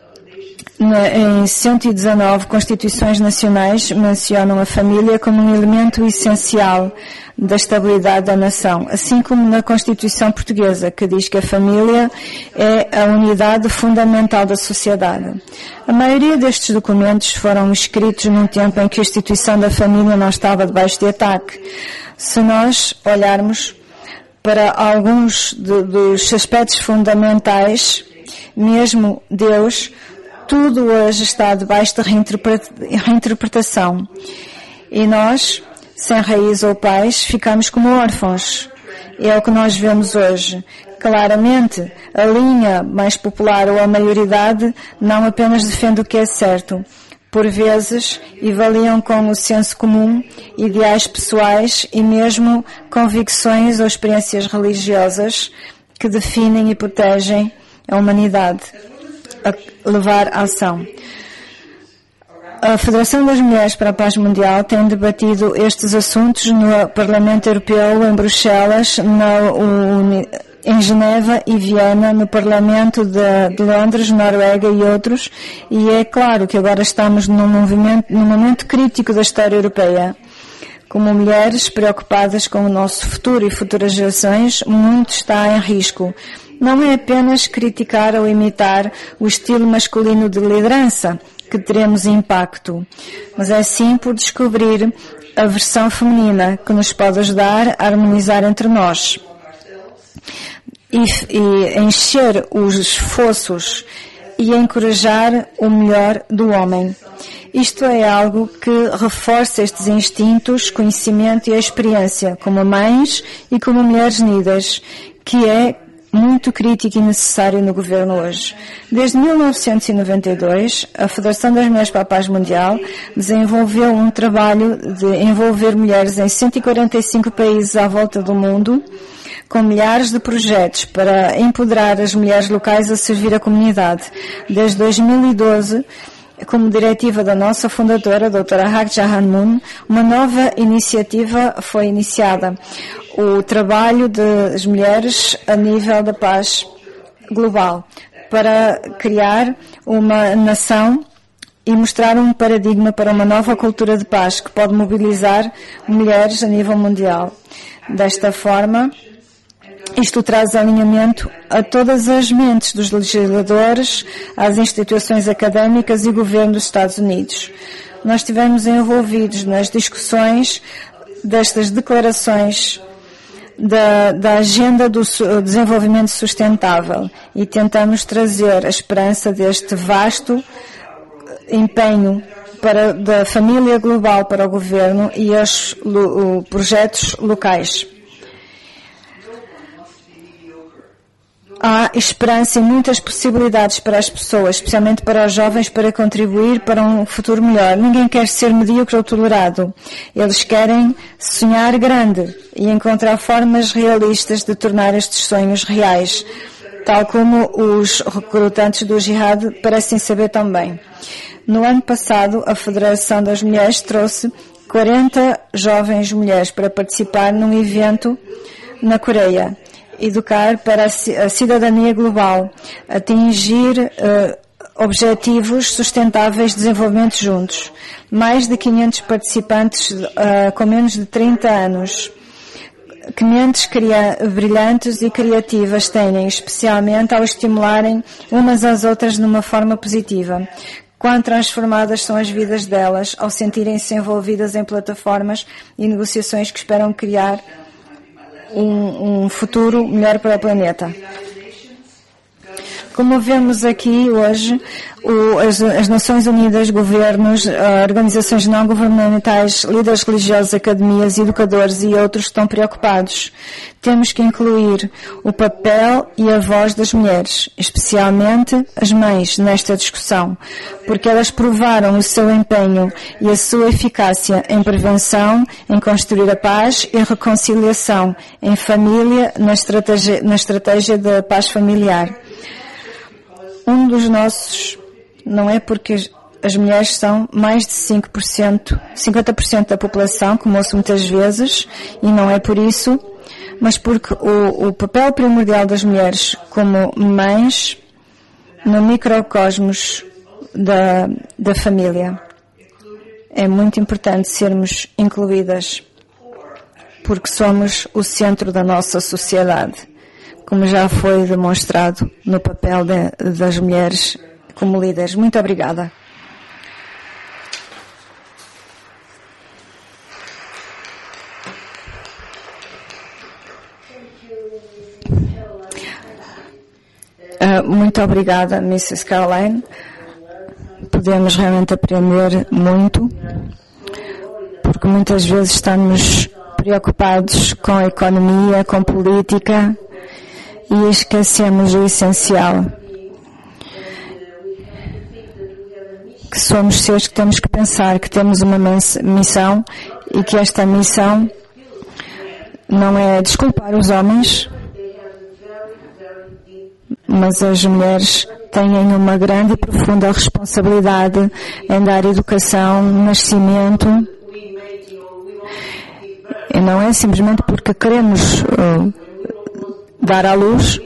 em cento e dezanove Constituições Nacionais, mencionam a família como um elemento essencial da estabilidade da nação, assim como na Constituição Portuguesa, que diz que a família é a unidade fundamental da sociedade. A maioria destes documentos foram escritos num tempo em que a instituição da família não estava debaixo de ataque. Se nós olharmos para alguns de, dos aspectos fundamentais, mesmo Deus, tudo hoje está debaixo de reinterpretação. E nós, sem raiz ou pais, ficamos como órfãos. É o que nós vemos hoje. Claramente, a linha mais popular ou a maioridade não apenas defende o que é certo. Por vezes, avaliam com o senso comum, ideais pessoais e mesmo convicções ou experiências religiosas que definem e protegem a humanidade a levar à ação. A Federação das Mulheres para a Paz Mundial tem debatido estes assuntos no Parlamento Europeu, em Bruxelas, na, Uni, em Geneva e Viena, no Parlamento de, de Londres, Noruega e outros, e é claro que agora estamos num, movimento, num momento crítico da história europeia. Como mulheres preocupadas com o nosso futuro e futuras gerações, muito está em risco. Não é apenas criticar ou imitar o estilo masculino de liderança que teremos impacto, mas é sim por descobrir a versão feminina que nos pode ajudar a harmonizar entre nós e, e encher os fossos e encorajar o melhor do homem. Isto é algo que reforça estes instintos, conhecimento e experiência como mães e como mulheres unidas, que é muito crítico e necessário no governo hoje. Desde mil novecentos e noventa e dois, a Federação das Mulheres para a Paz Mundial desenvolveu um trabalho de envolver mulheres em cento e quarenta e cinco países à volta do mundo, com milhares de projetos para empoderar as mulheres locais a servir a comunidade. Desde dois mil e doze, como diretiva da nossa fundadora, a doutora Hak Ja Han Moon, uma nova iniciativa foi iniciada. O trabalho das mulheres a nível da paz global, para criar uma nação e mostrar um paradigma para uma nova cultura de paz que pode mobilizar mulheres a nível mundial. Desta forma, isto traz alinhamento a todas as mentes dos legisladores, às instituições académicas e governo dos Estados Unidos. Nós estivemos envolvidos nas discussões destas declarações da, da Agenda do Desenvolvimento Sustentável e tentamos trazer a esperança deste vasto empenho para, da família global para o governo e os lo, projetos locais. Há esperança e muitas possibilidades para as pessoas, especialmente para os jovens, para contribuir para um futuro melhor. Ninguém quer ser medíocre ou tolerado. Eles querem sonhar grande e encontrar formas realistas de tornar estes sonhos reais, tal como os recrutantes do Jihad parecem saber também. No ano passado, a Federação das Mulheres trouxe quarenta jovens mulheres para participar num evento na Coreia. Educar para a cidadania global, atingir uh, objetivos sustentáveis de desenvolvimento juntos. Mais de quinhentos participantes uh, com menos de trinta anos. Que mentes brilhantes e criativas têm, especialmente ao estimularem umas às outras numa forma positiva. Quão transformadas são as vidas delas ao sentirem-se envolvidas em plataformas e negociações que esperam criar Um, um futuro melhor para o planeta. Como vemos aqui hoje, o, as, as Nações Unidas, governos, organizações não governamentais, líderes religiosos, academias, educadores e outros estão preocupados. Temos que incluir o papel e a voz das mulheres, especialmente as mães, nesta discussão, porque elas provaram o seu empenho e a sua eficácia em prevenção, em construir a paz e a reconciliação em família, na estratégia, na estratégia da paz familiar. Um dos nossos, não é porque as mulheres são mais de cinco por cento, cinquenta por cento da população, como ouço muitas vezes, e não é por isso, mas porque o, o papel primordial das mulheres como mães no microcosmos da, da família. É muito importante sermos incluídas, porque somos o centro da nossa sociedade, como já foi demonstrado no papel de, das mulheres como líderes. Muito obrigada. Uh, muito obrigada, missus Caroline. Podemos realmente aprender muito, porque muitas vezes estamos preocupados com a economia, com política, e esquecemos o essencial, que somos seres que temos que pensar, que temos uma missão e que esta missão não é desculpar os homens, mas as mulheres têm uma grande e profunda responsabilidade em dar educação, nascimento, e não é simplesmente porque queremos uh, dar à luz,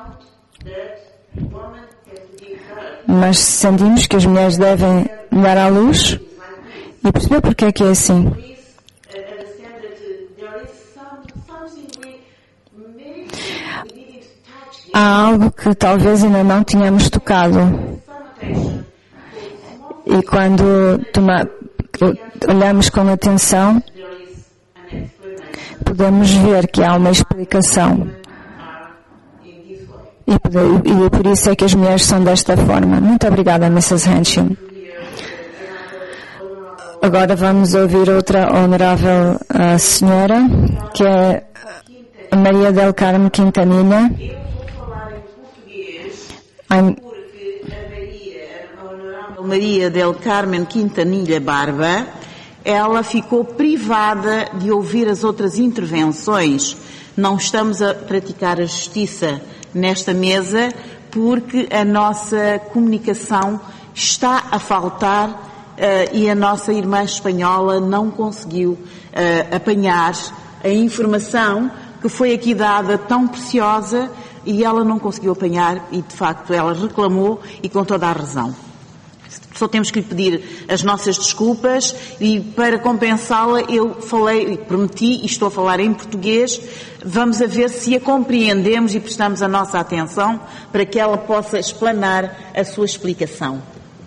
mas sentimos que as mulheres devem dar à luz e perceber porque é que é assim. há algo que talvez ainda não tínhamos tocado. E quando toma, olhamos com atenção, podemos ver que há uma explicação. E por, e por isso é que as mulheres são desta forma. Muito obrigada, missus Henshin. Agora vamos ouvir outra honorável uh, senhora, que é a Maria del Carmo Quintanilha. I'm... Maria del Carmen Quintanilha Barba, ela ficou privada de ouvir as outras intervenções. Não estamos a praticar a justiça nesta mesa porque a nossa comunicação está a faltar. Uh, e a nossa irmã espanhola não conseguiu uh, apanhar a informação que foi aqui dada tão preciosa e ela não conseguiu apanhar e, de facto, ela reclamou e com toda a razão. Só temos que lhe pedir as nossas desculpas e, para compensá-la, eu falei, prometi e estou a falar em português. Vamos a ver se a compreendemos e prestamos a nossa atenção para que ela possa explanar a sua explicação.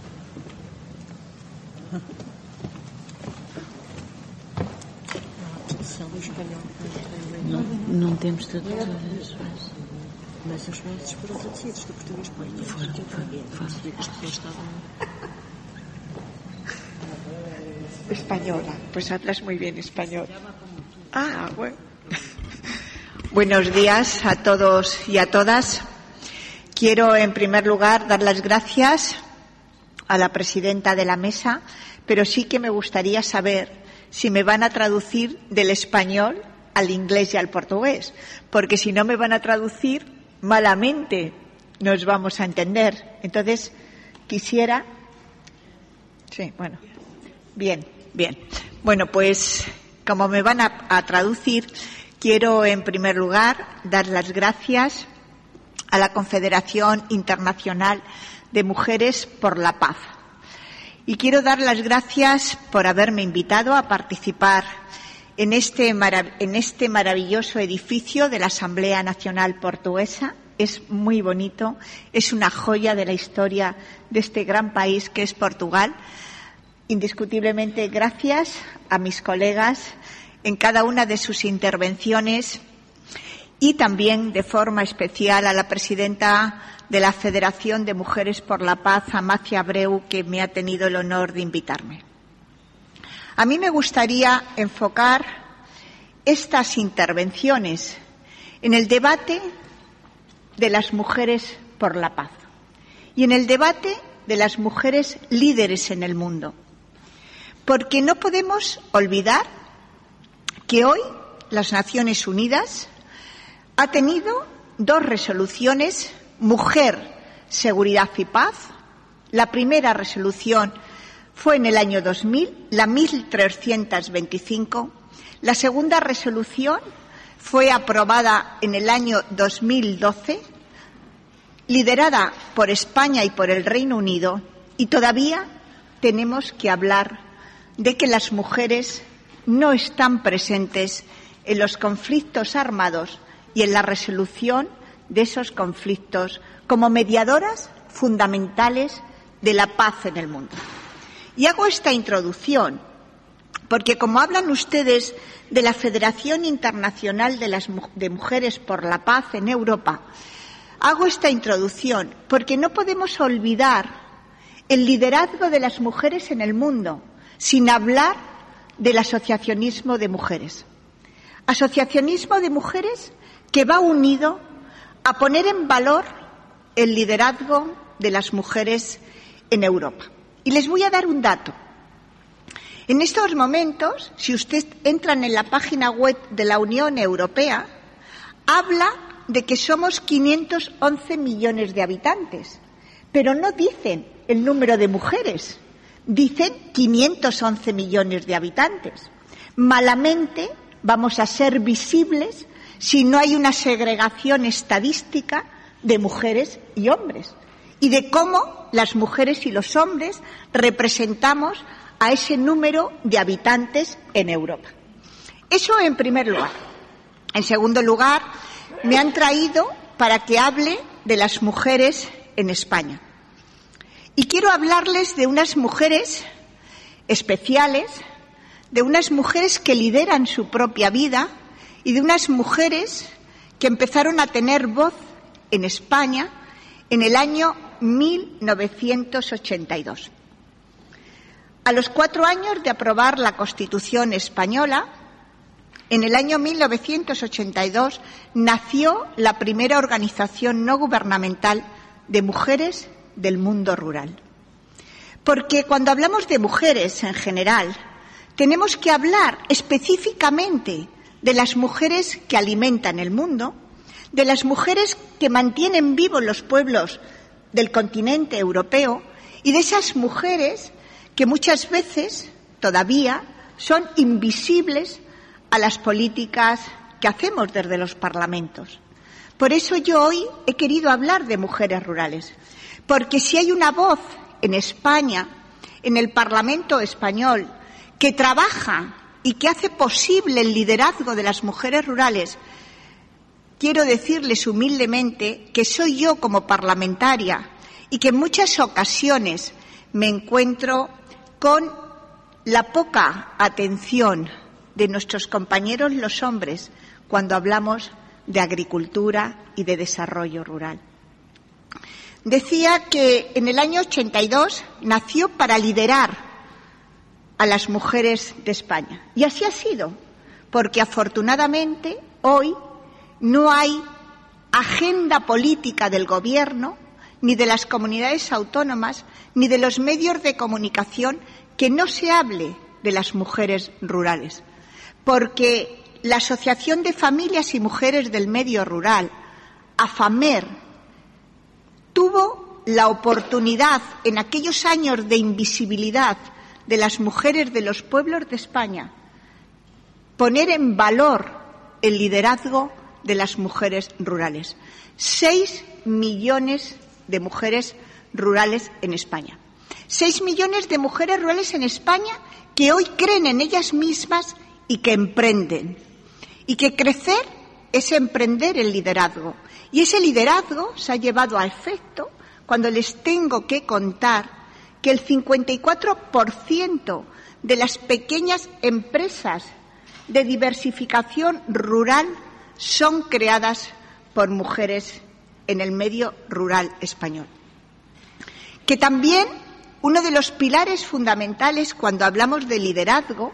Não, não temos tradutoras. Mas os nossos foram traduzidos do português para o inglês. Foram, foram. As pessoas estavam... Española, pues hablas muy bien español. Ah, bueno. Buenos días a todos y a todas. Quiero, en primer lugar, dar las gracias a la presidenta de la mesa, pero sí que me gustaría saber si me van a traducir del español al inglés y al portugués, porque si no me van a traducir, malamente nos vamos a entender. Entonces, quisiera... Sí, bueno. Bien, bien. Bueno, pues, como me van a, a traducir, quiero, en primer lugar, dar las gracias a la Confederación Internacional de Mujeres por la Paz. Y quiero dar las gracias por haberme invitado a participar en este, en este maravilloso edificio de la Asamblea Nacional Portuguesa. Es muy bonito, es una joya de la historia de este gran país que es Portugal. Indiscutiblemente, gracias a mis colegas en cada una de sus intervenciones y también de forma especial a la presidenta de la Federación de Mujeres por la Paz, Amacia Abreu, que me ha tenido el honor de invitarme. A mí me gustaría enfocar estas intervenciones en el debate de las mujeres por la paz y en el debate de las mujeres líderes en el mundo. Porque no podemos olvidar que hoy las Naciones Unidas ha tenido dos resoluciones, Mujer, Seguridad y Paz. La primera resolución fue en el año dos mil, la mil trescientos veinticinco. La segunda resolución fue aprobada en el año dos mil doce, liderada por España y por el Reino Unido, y todavía tenemos que hablar de que las mujeres no están presentes en los conflictos armados y en la resolución de esos conflictos como mediadoras fundamentales de la paz en el mundo. Y hago esta introducción porque, como hablan ustedes de la Federación Internacional de, las, de Mujeres por la Paz en Europa, hago esta introducción porque no podemos olvidar el liderazgo de las mujeres en el mundo sin hablar del asociacionismo de mujeres. Asociacionismo de mujeres que va unido a poner en valor el liderazgo de las mujeres en Europa. Y les voy a dar un dato. En estos momentos, si ustedes entran en la página web de la Unión Europea, habla de que somos quinientos once millones de habitantes, pero no dicen el número de mujeres, dicen quinientos once millones de habitantes. Malamente vamos a ser visibles si no hay una segregación estadística de mujeres y hombres y de cómo las mujeres y los hombres representamos a ese número de habitantes en Europa. Eso en primer lugar. En segundo lugar, me han traído para que hable de las mujeres en España. Y quiero hablarles de unas mujeres especiales, de unas mujeres que lideran su propia vida y de unas mujeres que empezaron a tener voz en España en el año mil novecientos ochenta y dos. A los cuatro años de aprobar la Constitución española, en el año mil novecientos ochenta y dos nació la primera organización no gubernamental de mujeres del mundo rural. Porque cuando hablamos de mujeres en general, tenemos que hablar específicamente de las mujeres que alimentan el mundo, de las mujeres que mantienen vivos los pueblos del continente europeo y de esas mujeres que muchas veces todavía son invisibles a las políticas que hacemos desde los parlamentos. Por eso yo hoy he querido hablar de mujeres rurales, porque si hay una voz en España, en el Parlamento español, que trabaja y que hace posible el liderazgo de las mujeres rurales, quiero decirles humildemente que soy yo como parlamentaria y que en muchas ocasiones me encuentro con la poca atención de nuestros compañeros los hombres cuando hablamos de agricultura y de desarrollo rural. Decía que en el año ochenta y dos nació para liderar a las mujeres de España. Y así ha sido, porque afortunadamente hoy no hay agenda política del Gobierno, ni de las comunidades autónomas, ni de los medios de comunicación que no se hable de las mujeres rurales. Porque la Asociación de Familias y Mujeres del Medio Rural, AFAMER, tuvo la oportunidad en aquellos años de invisibilidad de las mujeres de los pueblos de España poner en valor el liderazgo de las mujeres rurales. Seis millones de mujeres rurales en España. Seis millones de mujeres rurales en España que hoy creen en ellas mismas y que emprenden. Y que crecer es emprender el liderazgo. Y ese liderazgo se ha llevado a efecto cuando les tengo que contar que el cincuenta y cuatro por ciento de las pequeñas empresas de diversificación rural son creadas por mujeres en el medio rural español. Que también uno de los pilares fundamentales cuando hablamos de liderazgo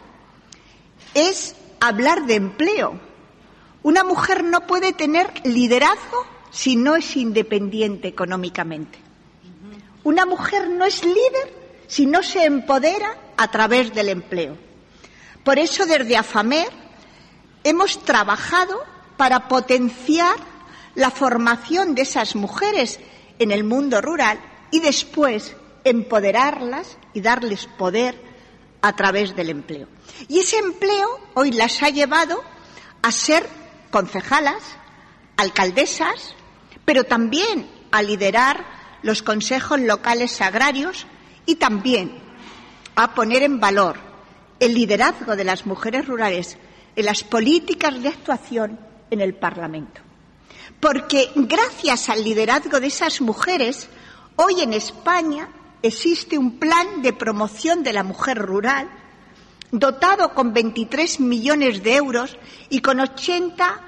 es hablar de empleo. Una mujer no puede tener liderazgo si no es independiente económicamente. Una mujer no es líder si no se empodera a través del empleo. Por eso, desde AFAMER hemos trabajado para potenciar la formación de esas mujeres en el mundo rural y después empoderarlas y darles poder a través del empleo. Y ese empleo hoy las ha llevado a ser concejalas, alcaldesas, pero también a liderar los consejos locales agrarios y también a poner en valor el liderazgo de las mujeres rurales en las políticas de actuación en el Parlamento. Porque gracias al liderazgo de esas mujeres, hoy en España existe un plan de promoción de la mujer rural dotado con veintitrés millones de euros y con ochenta,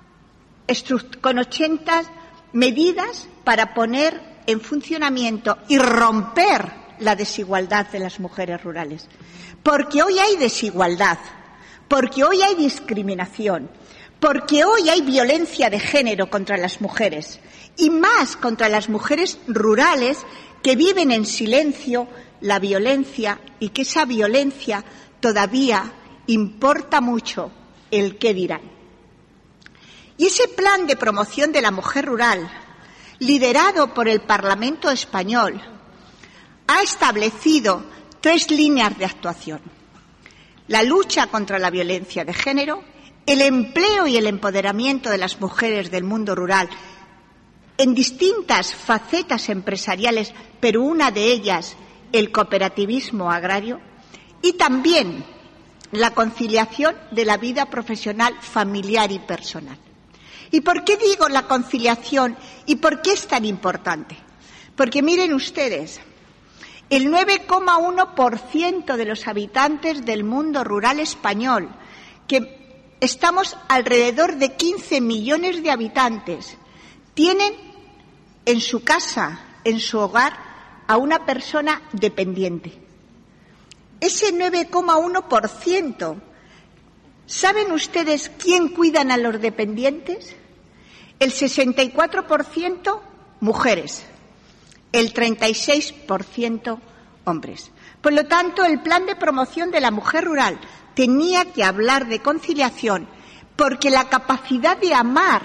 con ochenta medidas para poner en funcionamiento y romper la desigualdad de las mujeres rurales. Porque hoy hay desigualdad, porque hoy hay discriminación, porque hoy hay violencia de género contra las mujeres y más contra las mujeres rurales que viven en silencio la violencia y que esa violencia todavía importa mucho el qué dirán. Y ese plan de promoción de la mujer rural, liderado por el Parlamento español, ha establecido tres líneas de actuación: la lucha contra la violencia de género, el empleo y el empoderamiento de las mujeres del mundo rural en distintas facetas empresariales, pero una de ellas el cooperativismo agrario, y también la conciliación de la vida profesional, familiar y personal. ¿Y por qué digo la conciliación y por qué es tan importante? Porque miren ustedes, el nueve coma uno por ciento de los habitantes del mundo rural español, que estamos alrededor de quince millones de habitantes, tienen en su casa, en su hogar, a una persona dependiente. Ese nueve coma uno por ciento, ¿saben ustedes quién cuidan a los dependientes? El sesenta y cuatro por ciento mujeres, el treinta y seis por ciento hombres. Por lo tanto, el plan de promoción de la mujer rural tenía que hablar de conciliación, porque la capacidad de amar,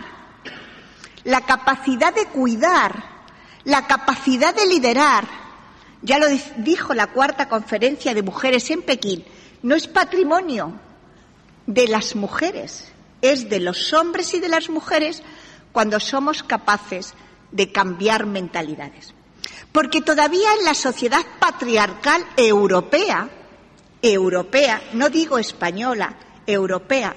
la capacidad de cuidar, la capacidad de liderar, ya lo dijo la cuarta conferencia de mujeres en Pekín, no es patrimonio de las mujeres, es de los hombres y de las mujeres cuando somos capaces de cambiar mentalidades. Porque todavía en la sociedad patriarcal europea, europea, no digo española, europea,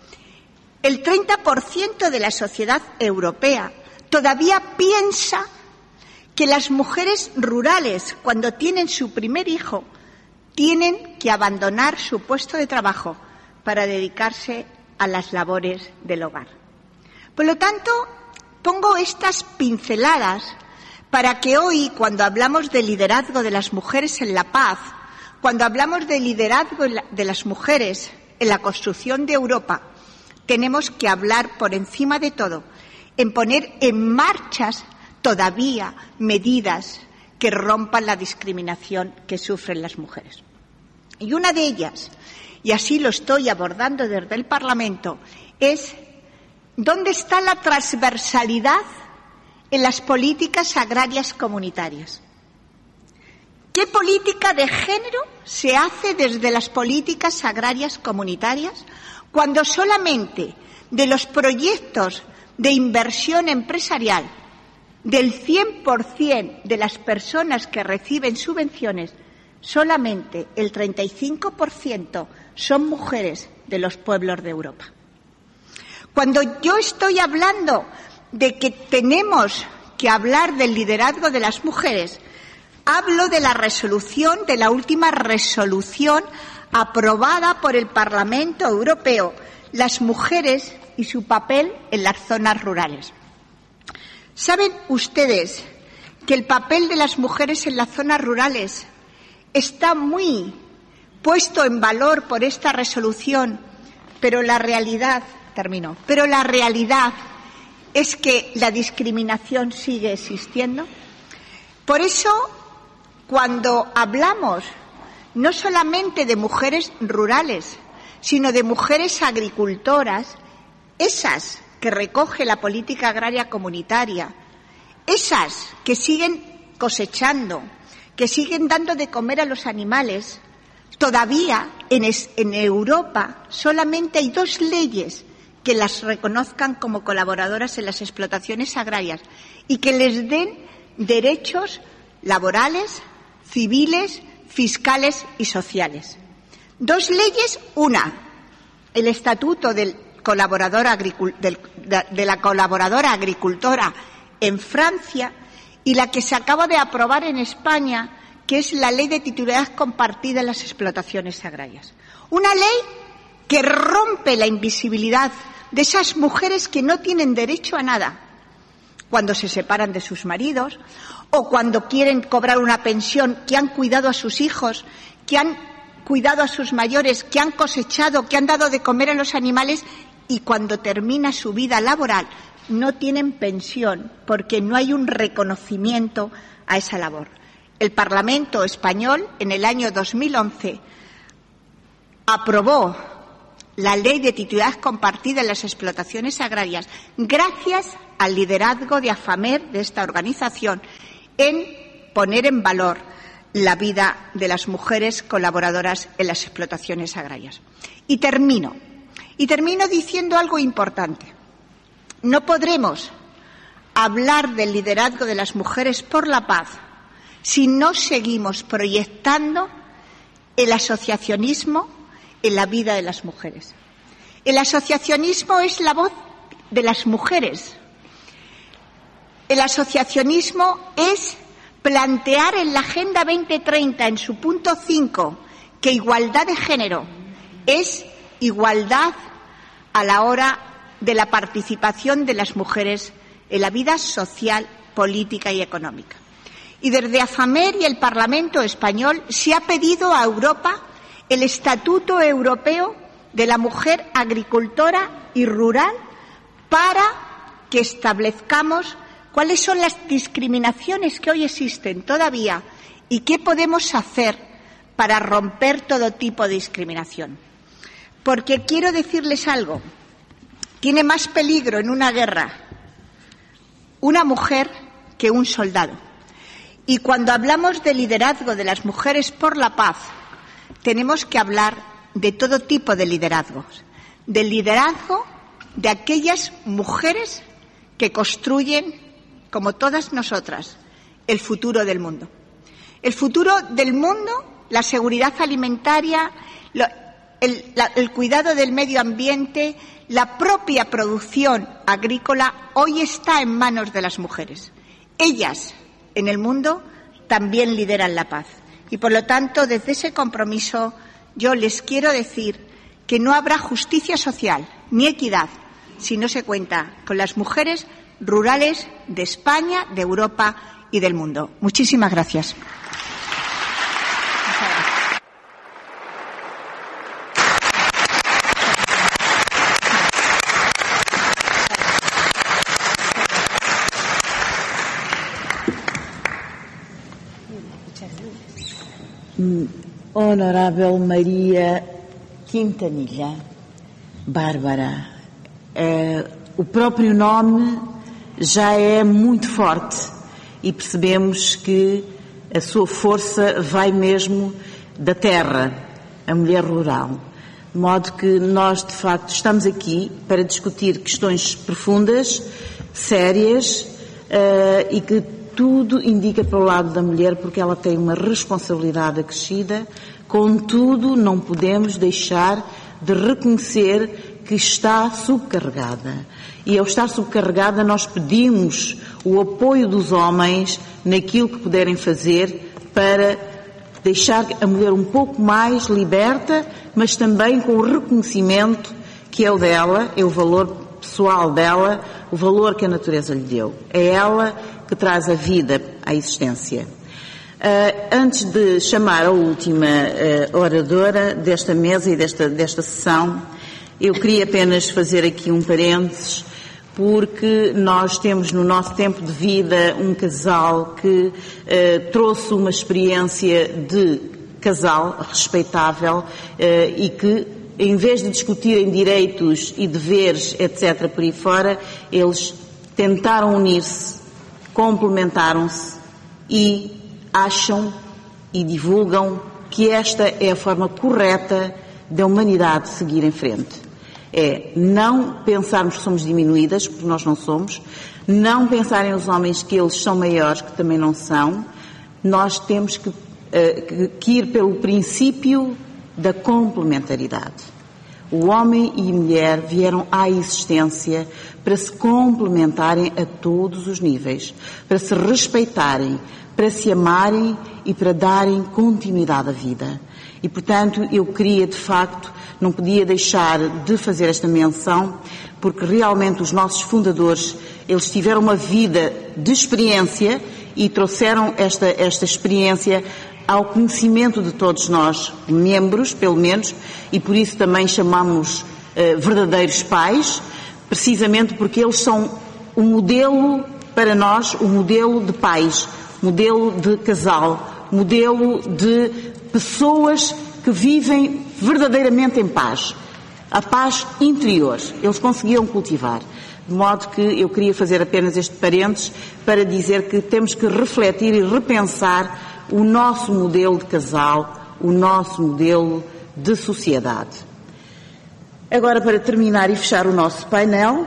el treinta por ciento de la sociedad europea todavía piensa que las mujeres rurales, cuando tienen su primer hijo, tienen que abandonar su puesto de trabajo para dedicarse a las labores del hogar. Por lo tanto, pongo estas pinceladas para que hoy, cuando hablamos de liderazgo de las mujeres en la paz, cuando hablamos de liderazgo de las mujeres en la construcción de Europa, tenemos que hablar por encima de todo en poner en marcha todavía medidas que rompan la discriminación que sufren las mujeres. Y una de ellas, y así lo estoy abordando desde el Parlamento, es ¿dónde está la transversalidad en las políticas agrarias comunitarias? ¿Qué política de género se hace desde las políticas agrarias comunitarias cuando solamente de los proyectos de inversión empresarial del cien por ciento de las personas que reciben subvenciones, solamente el treinta y cinco por ciento son mujeres de los pueblos de Europa? Cuando yo estoy hablando de que tenemos que hablar del liderazgo de las mujeres, hablo de la resolución, de la última resolución aprobada por el Parlamento Europeo, las mujeres y su papel en las zonas rurales. ¿Saben ustedes que el papel de las mujeres en las zonas rurales está muy puesto en valor por esta resolución, pero la realidad, termino, pero la realidad es que la discriminación sigue existiendo? Por eso, cuando hablamos no solamente de mujeres rurales, sino de mujeres agricultoras, esas que recoge la política agraria comunitaria, esas que siguen cosechando, que siguen dando de comer a los animales, todavía en, es, en Europa solamente hay dos leyes que las reconozcan como colaboradoras en las explotaciones agrarias y que les den derechos laborales, civiles, fiscales y sociales. Dos leyes, una, el Estatuto del colaborador agricul- del, de, de la colaboradora agricultora en Francia, y la que se acaba de aprobar en España, que es la Ley de Titularidad Compartida en las Explotaciones Agrarias. Una ley que rompe la invisibilidad de esas mujeres que no tienen derecho a nada cuando se separan de sus maridos o cuando quieren cobrar una pensión, que han cuidado a sus hijos, que han cuidado a sus mayores, que han cosechado, que han dado de comer a los animales, y cuando termina su vida laboral no tienen pensión porque no hay un reconocimiento a esa labor. El Parlamento español, en el año dos mil once, aprobó la Ley de Titularidad Compartida en las Explotaciones Agrarias gracias al liderazgo de AFAMER, de esta organización, en poner en valor la vida de las mujeres colaboradoras en las explotaciones agrarias. Y termino. Y termino diciendo algo importante. No podremos hablar del liderazgo de las mujeres por la paz si no seguimos proyectando el asociacionismo en la vida de las mujeres. El asociacionismo es la voz de las mujeres. El asociacionismo es plantear en la Agenda veinte treinta, en su punto cinco, que igualdad de género es igualdad a la hora de la participación de las mujeres en la vida social, política y económica. Y desde AFAMER y el Parlamento español se ha pedido a Europa el Estatuto Europeo de la Mujer Agricultora y Rural para que establezcamos cuáles son las discriminaciones que hoy existen todavía y qué podemos hacer para romper todo tipo de discriminación. Porque quiero decirles algo, tiene más peligro en una guerra una mujer que un soldado. Y cuando hablamos de liderazgo de las mujeres por la paz, tenemos que hablar de todo tipo de liderazgos, del liderazgo de aquellas mujeres que construyen, como todas nosotras, el futuro del mundo. El futuro del mundo, la seguridad alimentaria, lo, el, la, el cuidado del medio ambiente, la propia producción agrícola, hoy está en manos de las mujeres. Ellas, en el mundo, también lideran la paz. Y, por lo tanto, desde ese compromiso, yo les quiero decir que no habrá justicia social ni equidad si no se cuenta con las mujeres rurales de España, de Europa y del mundo. Muchísimas gracias. Honorável Maria Quintanilha Bárbara, eh, o próprio nome já é muito forte e percebemos que a sua força vai mesmo da terra, a mulher rural. De modo que nós, de facto, estamos aqui para discutir questões profundas, sérias, uh, e que tudo indica para o lado da mulher, porque ela tem uma responsabilidade acrescida. Contudo, não podemos deixar de reconhecer que está subcarregada. E ao estar subcarregada, nós pedimos o apoio dos homens naquilo que puderem fazer para deixar a mulher um pouco mais liberta, mas também com o reconhecimento que é o dela, é o valor pessoal dela, o valor que a natureza lhe deu. É ela que traz a vida à existência. Uh, antes de chamar a última uh, oradora desta mesa e desta, desta sessão, eu queria apenas fazer aqui um parênteses, porque nós temos no nosso tempo de vida um casal que uh, trouxe uma experiência de casal respeitável uh, e que, em vez de discutirem direitos e deveres, etcétera, por aí fora, eles tentaram unir-se, complementaram-se e acham e divulgam que esta é a forma correta da humanidade seguir em frente. É não pensarmos que somos diminuídas, porque nós não somos, não pensarem os homens que eles são maiores, que também não são. Nós temos que, uh, que ir pelo princípio da complementaridade. O homem e a mulher vieram à existência para se complementarem a todos os níveis, para se respeitarem, para se amarem e para darem continuidade à vida. E, portanto, eu queria, de facto, não podia deixar de fazer esta menção, porque realmente os nossos fundadores, eles tiveram uma vida de experiência e trouxeram esta, esta experiência ao conhecimento de todos nós, membros, pelo menos, e por isso também chamamos uh, verdadeiros pais, precisamente porque eles são o modelo para nós, o modelo de pais, modelo de casal, modelo de pessoas que vivem verdadeiramente em paz, a paz interior, eles conseguiram cultivar. De modo que eu queria fazer apenas este parênteses para dizer que temos que refletir e repensar o nosso modelo de casal, o nosso modelo de sociedade. Agora, para terminar e fechar o nosso painel,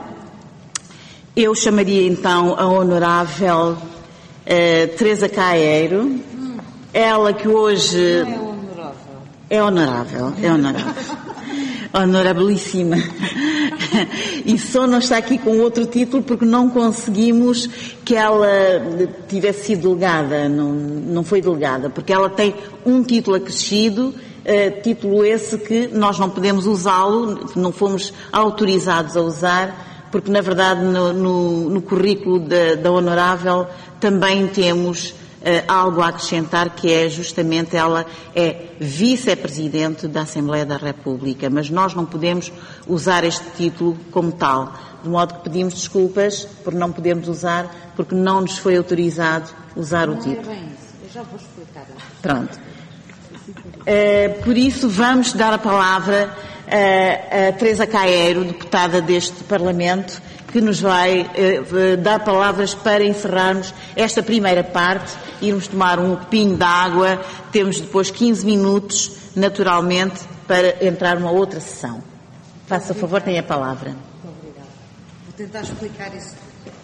eu chamaria então a honorável uh, Teresa Caeiro, ela que hoje... Não é honorável. É honorável, é honorável. Honorabilíssima. e só não está aqui com outro título porque não conseguimos que ela tivesse sido delegada, não, não foi delegada, porque ela tem um título acrescido, uh, título esse que nós não podemos usá-lo, não fomos autorizados a usar, porque na verdade no, no, no currículo da, da Honorável também temos Uh, algo a acrescentar, que é justamente ela é vice-presidente da Assembleia da República, mas nós não podemos usar este título como tal, de modo que pedimos desculpas por não podermos usar, porque não nos foi autorizado usar o título. Não é bem isso, eu já vou explicar. Pronto. Uh, por isso vamos dar a palavra uh, a Teresa Caeiro, deputada deste Parlamento, que nos vai uh, dar palavras para encerrarmos esta primeira parte, irmos tomar um copinho de água, temos depois quinze minutos, naturalmente, para entrar numa outra sessão. Faça o favor, tenha a palavra. Muito obrigada. Vou tentar explicar isso.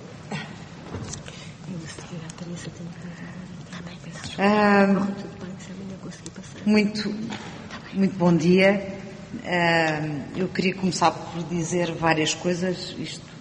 Ah, muito, muito bom dia. Ah, eu queria começar por dizer várias coisas. Isto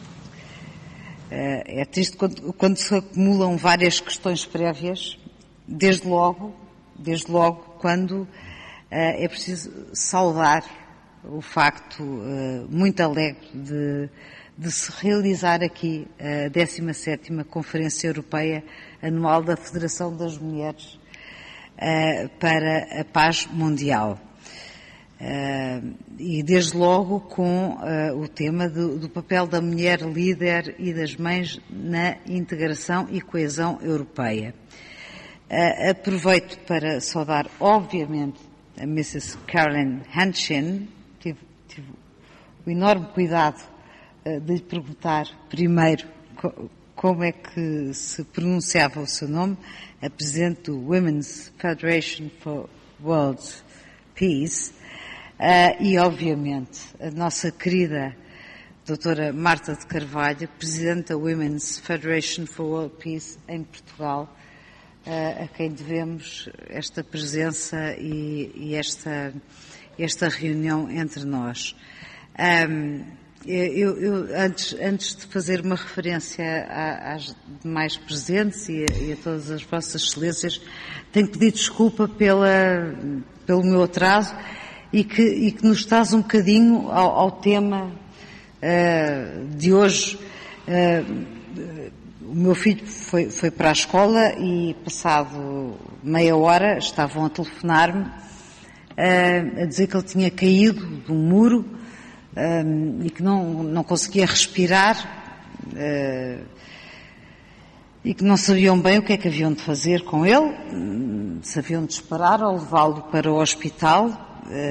é triste quando, quando se acumulam várias questões prévias, desde logo, desde logo quando uh, é preciso saudar o facto uh, muito alegre de, de se realizar aqui a décima sétima Conferência Europeia Anual da Federação das Mulheres uh, para a Paz Mundial. Uh, e desde logo com uh, o tema do, do papel da mulher líder e das mães na integração e coesão europeia. Uh, aproveito para saudar, obviamente, a missus Caroline Hanschen. Tive, tive o enorme cuidado uh, de lhe perguntar primeiro co como é que se pronunciava o seu nome, a presidente do Women's Federation for World Peace. Uh, e, obviamente, a nossa querida doutora Marta de Carvalho, presidente da Women's Federation for World Peace em Portugal, uh, a quem devemos esta presença e, e esta, esta reunião entre nós. Um, eu, eu, antes, antes de fazer uma referência a, às demais presentes e a, e a todas as vossas excelências, tenho que pedir desculpa pela, pelo meu atraso, E que, e que nos traz um bocadinho ao, ao tema uh, de hoje. Uh, o meu filho foi, foi para a escola e, passado meia hora, estavam a telefonar-me uh, a dizer que ele tinha caído de um muro uh, e que não, não conseguia respirar uh, e que não sabiam bem o que é que haviam de fazer com ele, se haviam de disparar ou levá-lo para o hospital.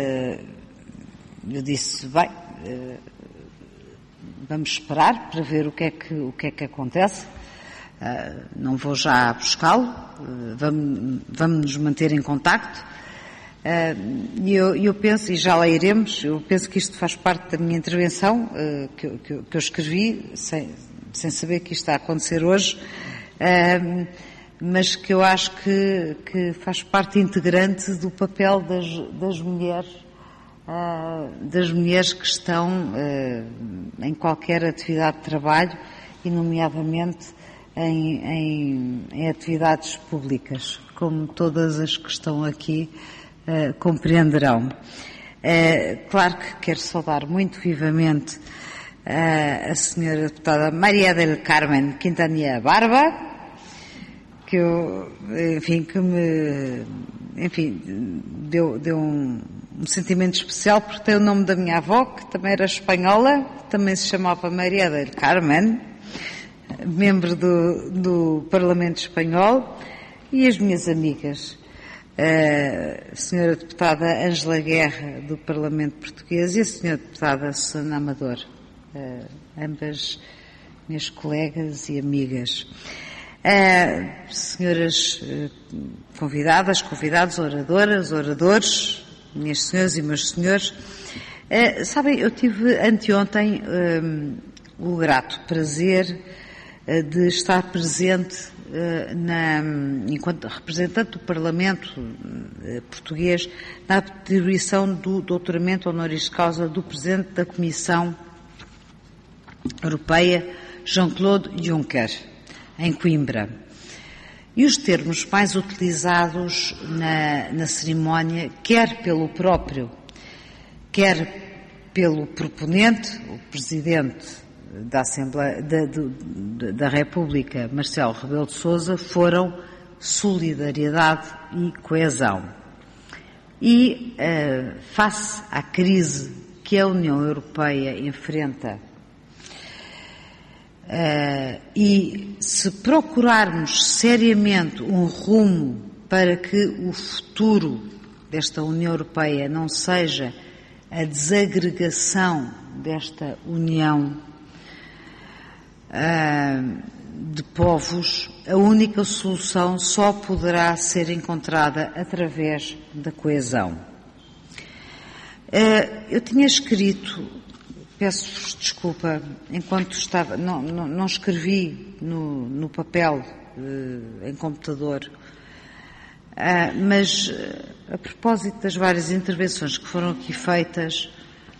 Eu disse, bem, vamos esperar para ver o que é que, o que, é que acontece. Não vou já buscá-lo, vamos, vamos nos manter em contacto. E eu, eu penso, e já lá iremos, eu penso que isto faz parte da minha intervenção, que, eu, que, eu, que eu escrevi, sem, sem saber que isto está a acontecer hoje, mas que eu acho que, que faz parte integrante do papel das, das mulheres, uh, das mulheres que estão uh, em qualquer atividade de trabalho e, nomeadamente, em, em, em atividades públicas, como todas as que estão aqui uh, compreenderão. Uh, claro que quero saudar muito vivamente uh, a senhora deputada Maria del Carmen Quintanilla Barba, que eu, enfim, que me, enfim, deu, deu um, um sentimento especial, porque tem o nome da minha avó, que também era espanhola, também se chamava Maria del Carmen, membro do, do Parlamento Espanhol, e as minhas amigas, a senhora deputada Ângela Guerra, do Parlamento Português, e a senhora deputada Susana Amador, ambas minhas colegas e amigas. Uh, senhoras uh, convidadas, convidados, oradoras, oradores, minhas senhoras e meus senhores, uh, sabem, eu tive anteontem uh, o grato prazer uh, de estar presente uh, na, enquanto representante do Parlamento uh, português na atribuição do doutoramento honoris causa do Presidente da Comissão Europeia, Jean-Claude Juncker, em Coimbra. E os termos mais utilizados na, na cerimónia, quer pelo próprio, quer pelo proponente, o Presidente da Assembleia da, do, da República, Marcelo Rebelo de Sousa, foram solidariedade e coesão. E, uh, face à crise que a União Europeia enfrenta, uh, e se procurarmos seriamente um rumo para que o futuro desta União Europeia não seja a desagregação desta União uh, de povos, a única solução só poderá ser encontrada através da coesão. Uh, eu tinha escrito, peço-vos desculpa, enquanto estava, não, não, não escrevi no, no papel, uh, em computador, uh, mas uh, a propósito das várias intervenções que foram aqui feitas,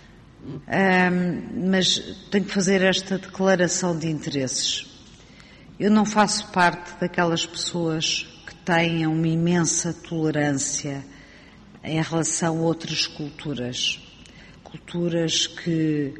uh, mas tenho que fazer esta declaração de interesses. Eu não faço parte daquelas pessoas que têm uma imensa tolerância em relação a outras culturas. Culturas que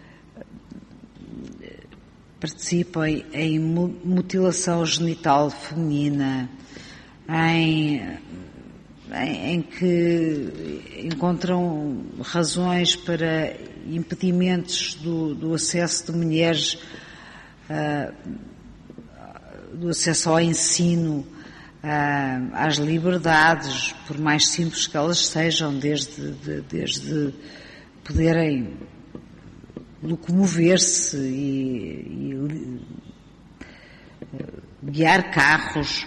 participam em mutilação genital feminina, em, em, em que encontram razões para impedimentos do, do acesso de mulheres uh, do acesso ao ensino, às liberdades, por mais simples que elas sejam, desde, de, desde poderem locomover-se e, e guiar carros,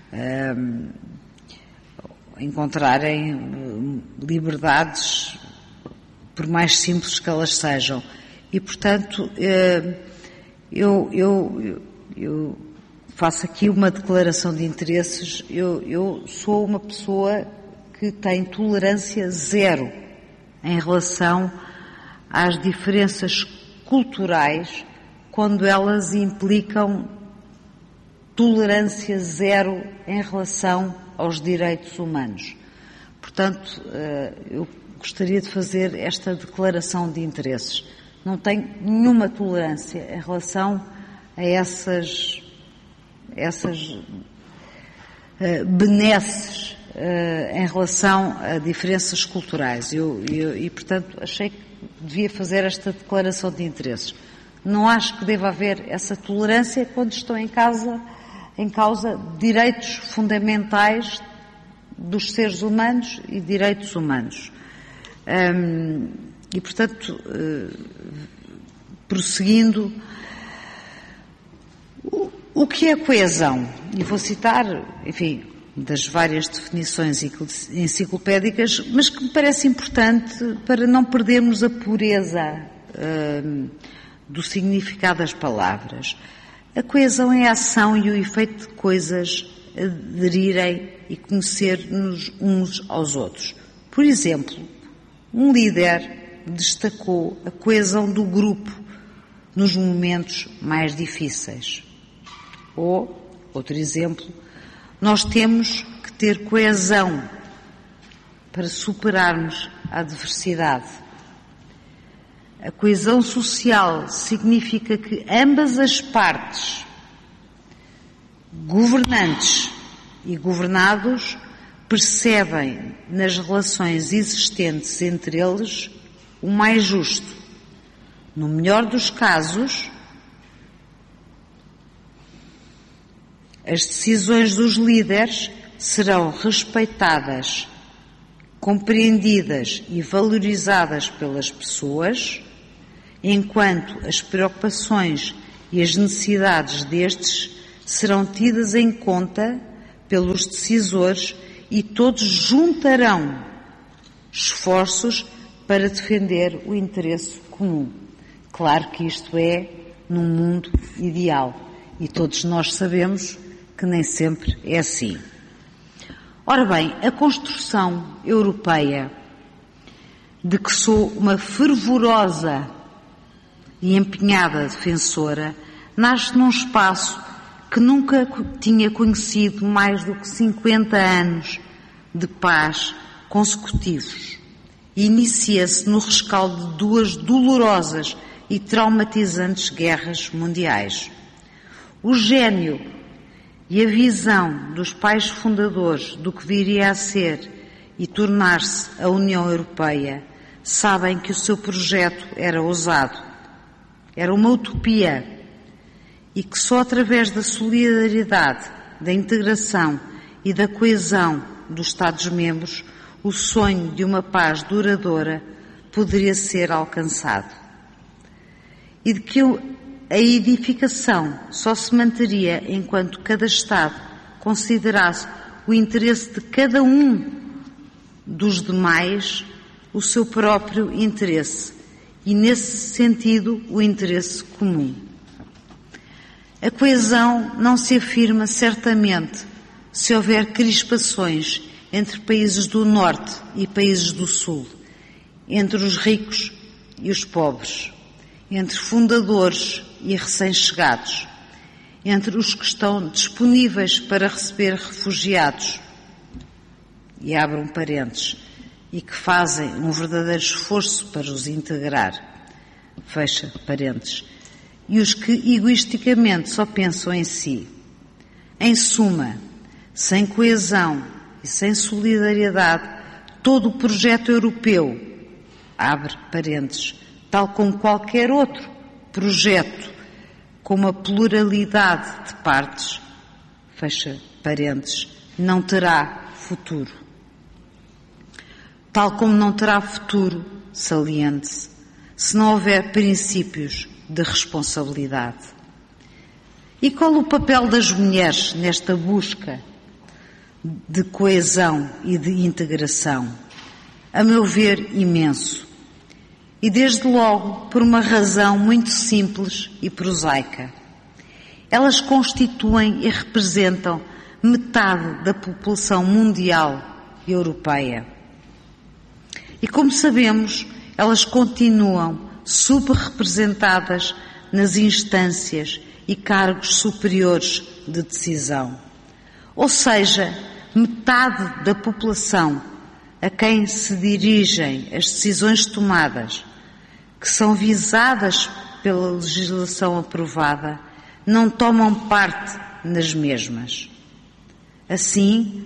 encontrarem liberdades, por mais simples que elas sejam. E, portanto, eu, eu, eu faço aqui uma declaração de interesses. Eu, eu sou uma pessoa que tem tolerância zero em relação às diferenças culturais, quando elas implicam tolerância zero em relação aos direitos humanos. Portanto, eu gostaria de fazer esta declaração de interesses. Não tenho nenhuma tolerância em relação a essas essas uh, benesses uh, em relação a diferenças culturais. Eu, eu, e, portanto, achei que devia fazer esta declaração de interesses. Não acho que deva haver essa tolerância quando estão em causa, em causa direitos fundamentais dos seres humanos e direitos humanos. Um, e, portanto, uh, prosseguindo, o que é coesão? E vou citar, enfim, das várias definições enciclopédicas, mas que me parece importante para não perdermos a pureza uh, do significado das palavras. A coesão é a ação e o efeito de coisas aderirem e conhecer-nos uns aos outros. Por exemplo, um líder destacou a coesão do grupo nos momentos mais difíceis. Ou, outro exemplo, nós temos que ter coesão para superarmos a adversidade. A coesão social significa que ambas as partes, governantes e governados, percebem nas relações existentes entre eles o mais justo. No melhor dos casos, as decisões dos líderes serão respeitadas, compreendidas e valorizadas pelas pessoas, enquanto as preocupações e as necessidades destes serão tidas em conta pelos decisores e todos juntarão esforços para defender o interesse comum. Claro que isto é num mundo ideal e todos nós sabemos que nem sempre é assim. Ora bem, a construção europeia, de que sou uma fervorosa e empenhada defensora, nasce num espaço que nunca tinha conhecido mais do que cinquenta anos de paz consecutivos. E inicia-se no rescaldo de duas dolorosas e traumatizantes guerras mundiais. O gênio e a visão dos pais fundadores do que viria a ser e tornar-se a União Europeia sabem que o seu projeto era ousado, era uma utopia e que só através da solidariedade, da integração e da coesão dos Estados-membros o sonho de uma paz duradoura poderia ser alcançado. E de que a edificação só se manteria enquanto cada Estado considerasse o interesse de cada um dos demais o seu próprio interesse e, nesse sentido, o interesse comum. A coesão não se afirma certamente se houver crispações entre países do Norte e países do Sul, entre os ricos e os pobres, entre fundadores e recém-chegados, entre os que estão disponíveis para receber refugiados, e abro um parênteses, e que fazem um verdadeiro esforço para os integrar, fecha parênteses, e os que egoisticamente só pensam em si. Em suma, sem coesão e sem solidariedade, todo o projeto europeu, abre parênteses, tal como qualquer outro projeto com uma pluralidade de partes, fecha parênteses, não terá futuro. Tal como não terá futuro, saliente-se, se não houver princípios de responsabilidade. E qual o papel das mulheres nesta busca de coesão e de integração? A meu ver, imenso. E desde logo por uma razão muito simples e prosaica. Elas constituem e representam metade da população mundial e europeia. E como sabemos, elas continuam subrepresentadas nas instâncias e cargos superiores de decisão. Ou seja, metade da população a quem se dirigem as decisões tomadas, que são visadas pela legislação aprovada, não tomam parte nas mesmas. Assim,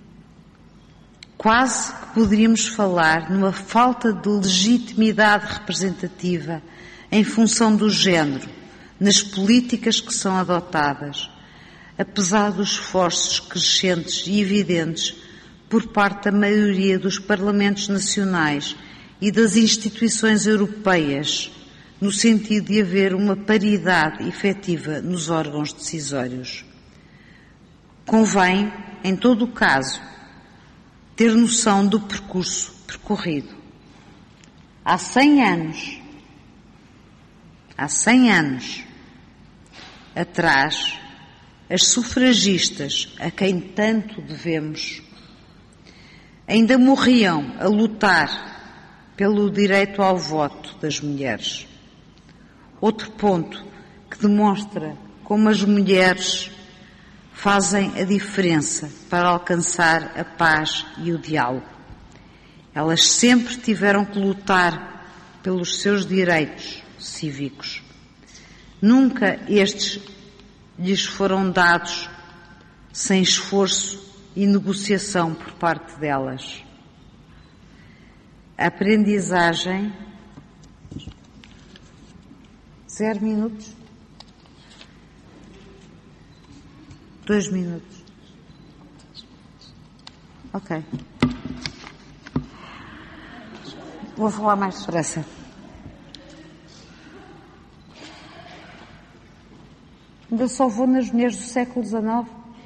quase que poderíamos falar numa falta de legitimidade representativa em função do género, nas políticas que são adotadas, apesar dos esforços crescentes e evidentes por parte da maioria dos parlamentos nacionais e das instituições europeias, no sentido de haver uma paridade efetiva nos órgãos decisórios. Convém, em todo o caso, ter noção do percurso percorrido. Há cem anos, há cem anos atrás, as sufragistas, a quem tanto devemos, ainda morriam a lutar pelo direito ao voto das mulheres. Outro ponto que demonstra como as mulheres fazem a diferença para alcançar a paz e o diálogo. Elas sempre tiveram que lutar pelos seus direitos cívicos. Nunca estes lhes foram dados sem esforço e negociação por parte delas. A aprendizagem... Zero minutos? Dois minutos. Ok. Vou falar mais depressa. Ainda só vou nas mulheres do século dezenove.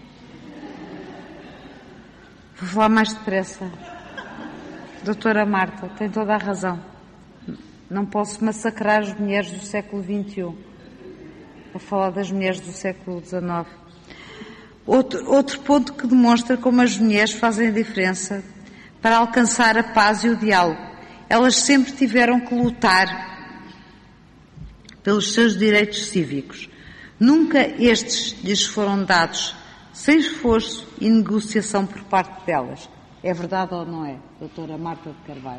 Vou falar mais depressa. Doutora Marta, tem toda a razão. Não posso massacrar as mulheres do século vinte e um. Vou falar das mulheres do século dezenove. Outro, outro ponto que demonstra como as mulheres fazem a diferença para alcançar a paz e o diálogo. Elas sempre tiveram que lutar pelos seus direitos cívicos. Nunca estes lhes foram dados sem esforço e negociação por parte delas. É verdade ou não é, doutora Marta de Carvalho?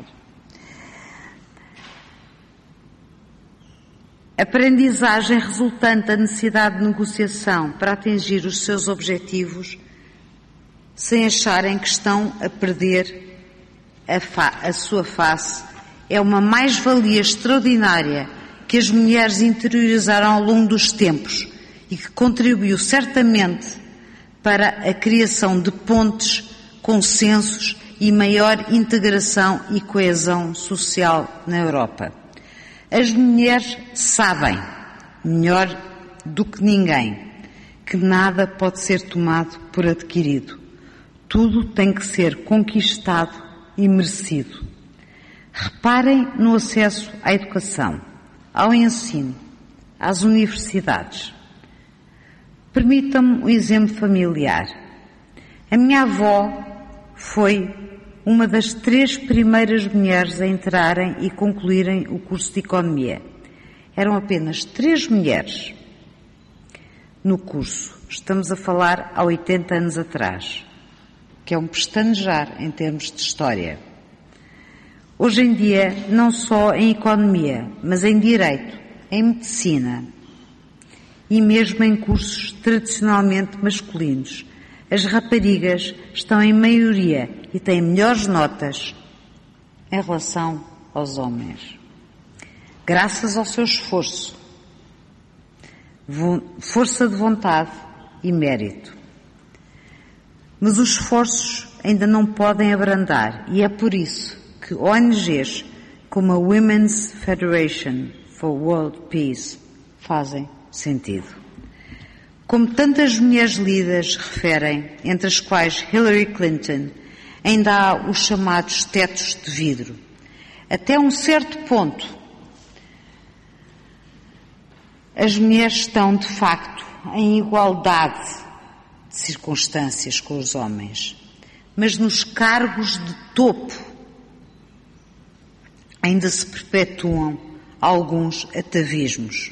Aprendizagem resultante da necessidade de negociação para atingir os seus objetivos sem acharem que estão a perder a, fa- a sua face é uma mais-valia extraordinária que as mulheres interiorizaram ao longo dos tempos e que contribuiu certamente para a criação de pontes, consensos e maior integração e coesão social na Europa. As mulheres sabem, melhor do que ninguém, que nada pode ser tomado por adquirido. Tudo tem que ser conquistado e merecido. Reparem no acesso à educação, ao ensino, às universidades. Permitam-me um exemplo familiar. A minha avó foi uma das três primeiras mulheres a entrarem e concluírem o curso de Economia. Eram apenas três mulheres no curso. Estamos a falar há oitenta anos atrás, que é um pestanejar em termos de história. Hoje em dia, não só em Economia, mas em Direito, em Medicina e mesmo em cursos tradicionalmente masculinos, as raparigas estão em maioria e têm melhores notas em relação aos homens. Graças ao seu esforço, força de vontade e mérito. Mas os esforços ainda não podem abrandar e é por isso que O N Gs como a Women's Federation for World Peace fazem sentido. Como tantas mulheres líderes referem, entre as quais Hillary Clinton, ainda há os chamados tetos de vidro. Até um certo ponto, as mulheres estão, de facto, em igualdade de circunstâncias com os homens. Mas nos cargos de topo ainda se perpetuam alguns atavismos.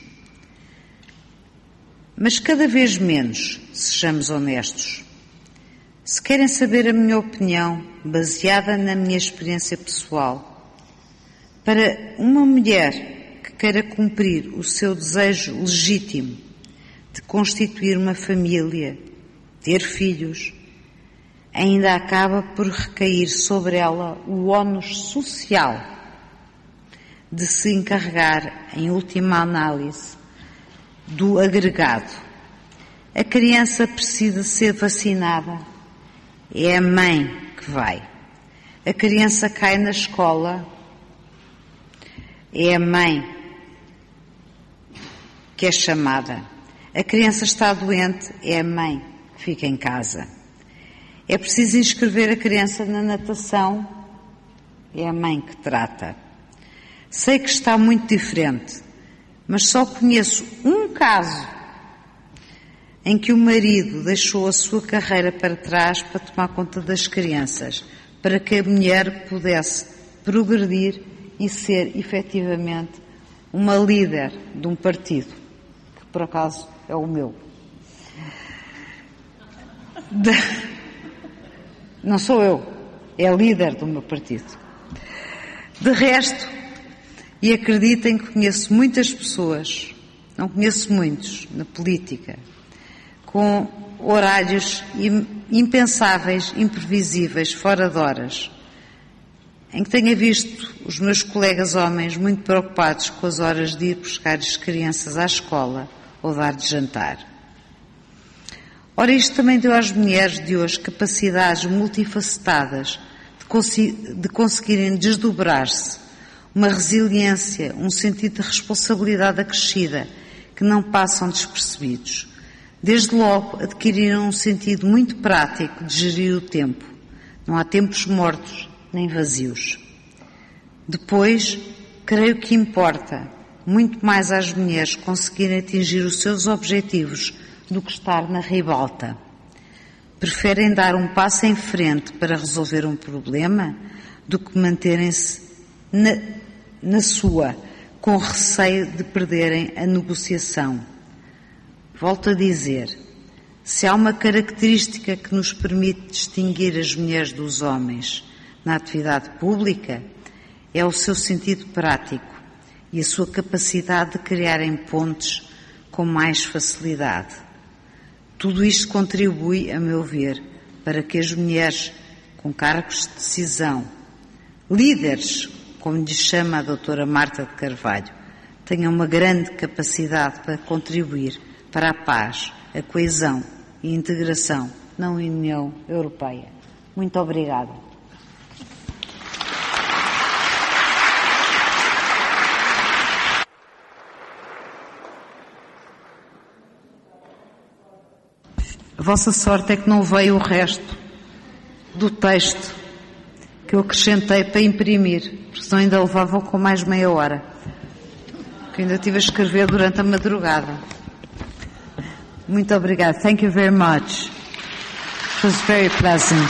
Mas cada vez menos, sejamos honestos. Se querem saber a minha opinião, baseada na minha experiência pessoal, para uma mulher que queira cumprir o seu desejo legítimo de constituir uma família, ter filhos, ainda acaba por recair sobre ela o ónus social de se encarregar, em última análise, do agregado. A criança precisa ser vacinada. É a mãe que vai. A criança cai na escola. É a mãe que é chamada. A criança está doente. É a mãe que fica em casa. É preciso inscrever a criança na natação. É a mãe que trata. Sei que está muito diferente, mas só conheço um caso em que o marido deixou a sua carreira para trás para tomar conta das crianças, para que a mulher pudesse progredir e ser efetivamente uma líder de um partido, que por acaso é o meu. De... Não sou eu, é a líder do meu partido. De resto, e acreditem que conheço muitas pessoas, não conheço muitos, na política, com horários impensáveis, imprevisíveis, fora de horas, em que tenha visto os meus colegas homens muito preocupados com as horas de ir buscar as crianças à escola ou dar de jantar. Ora, isto também deu às mulheres de hoje capacidades multifacetadas de, cons- de conseguirem desdobrar-se, uma resiliência, um sentido de responsabilidade acrescida, que não passam despercebidos. Desde logo, adquiriram um sentido muito prático de gerir o tempo. Não há tempos mortos, nem vazios. Depois, creio que importa muito mais às mulheres conseguirem atingir os seus objetivos do que estar na ribalta. Preferem dar um passo em frente para resolver um problema do que manterem-se na, na sua, com receio de perderem a negociação. Volto a dizer, se há uma característica que nos permite distinguir as mulheres dos homens na atividade pública, é o seu sentido prático e a sua capacidade de criarem pontes com mais facilidade. Tudo isto contribui, a meu ver, para que as mulheres com cargos de decisão, líderes, como lhe chama a doutora Marta de Carvalho, tenham uma grande capacidade para contribuir para a paz, a coesão e a integração na União Europeia. Muito obrigada. A vossa sorte é que não veio o resto do texto que eu acrescentei para imprimir, porque senão ainda levavam com mais meia hora, que ainda estive a escrever durante a madrugada. Muito obrigada. Thank you very much. It was very pleasant.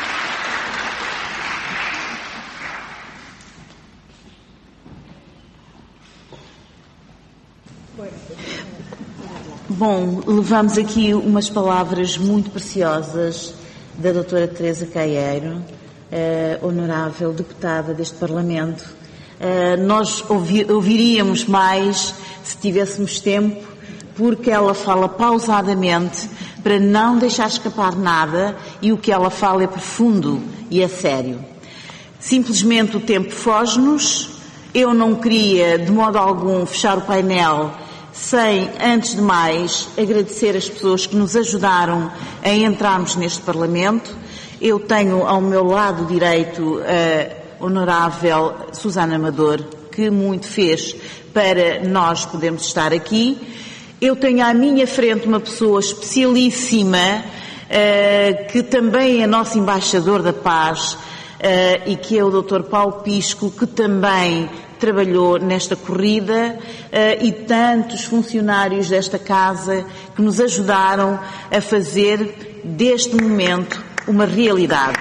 Bom, levamos aqui umas palavras muito preciosas da doutora Teresa Caieiro, eh, honorável deputada deste Parlamento. Eh, nós ouvi, ouviríamos mais se tivéssemos tempo, porque ela fala pausadamente para não deixar escapar nada e o que ela fala é profundo e é sério. Simplesmente o tempo foge-nos. Eu não queria de modo algum fechar o painel sem, antes de mais, agradecer as pessoas que nos ajudaram a entrarmos neste Parlamento. Eu tenho ao meu lado direito a honorável Susana Amador, que muito fez para nós podermos estar aqui. Eu tenho à minha frente uma pessoa especialíssima, que também é nosso embaixador da paz, e que é o doutor Paulo Pisco, que também trabalhou nesta corrida, uh, e tantos funcionários desta casa que nos ajudaram a fazer deste momento uma realidade.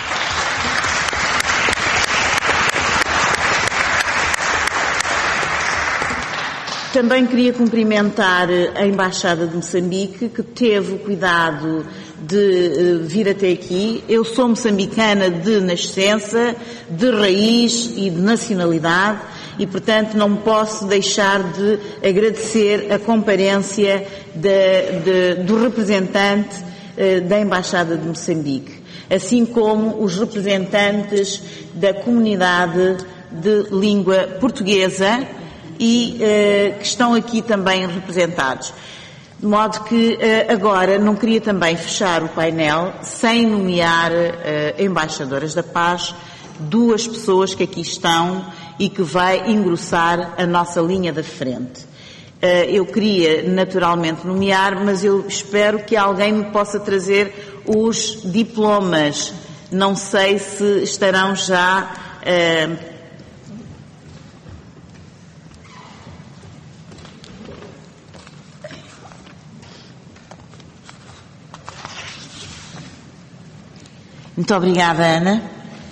Também queria cumprimentar a Embaixada de Moçambique, que teve o cuidado de uh, vir até aqui. Eu sou moçambicana de nascença, de raiz e de nacionalidade e, portanto, não posso deixar de agradecer a comparência de, de, do representante uh, da Embaixada de Moçambique, assim como os representantes da comunidade de língua portuguesa e uh, que estão aqui também representados. De modo que uh, agora não queria também fechar o painel sem nomear uh, embaixadoras da paz, duas pessoas que aqui estão e que vai engrossar a nossa linha da frente. Uh, eu queria naturalmente nomear, mas eu espero que alguém me possa trazer os diplomas. Não sei se estarão já uh, Muito obrigada, Ana.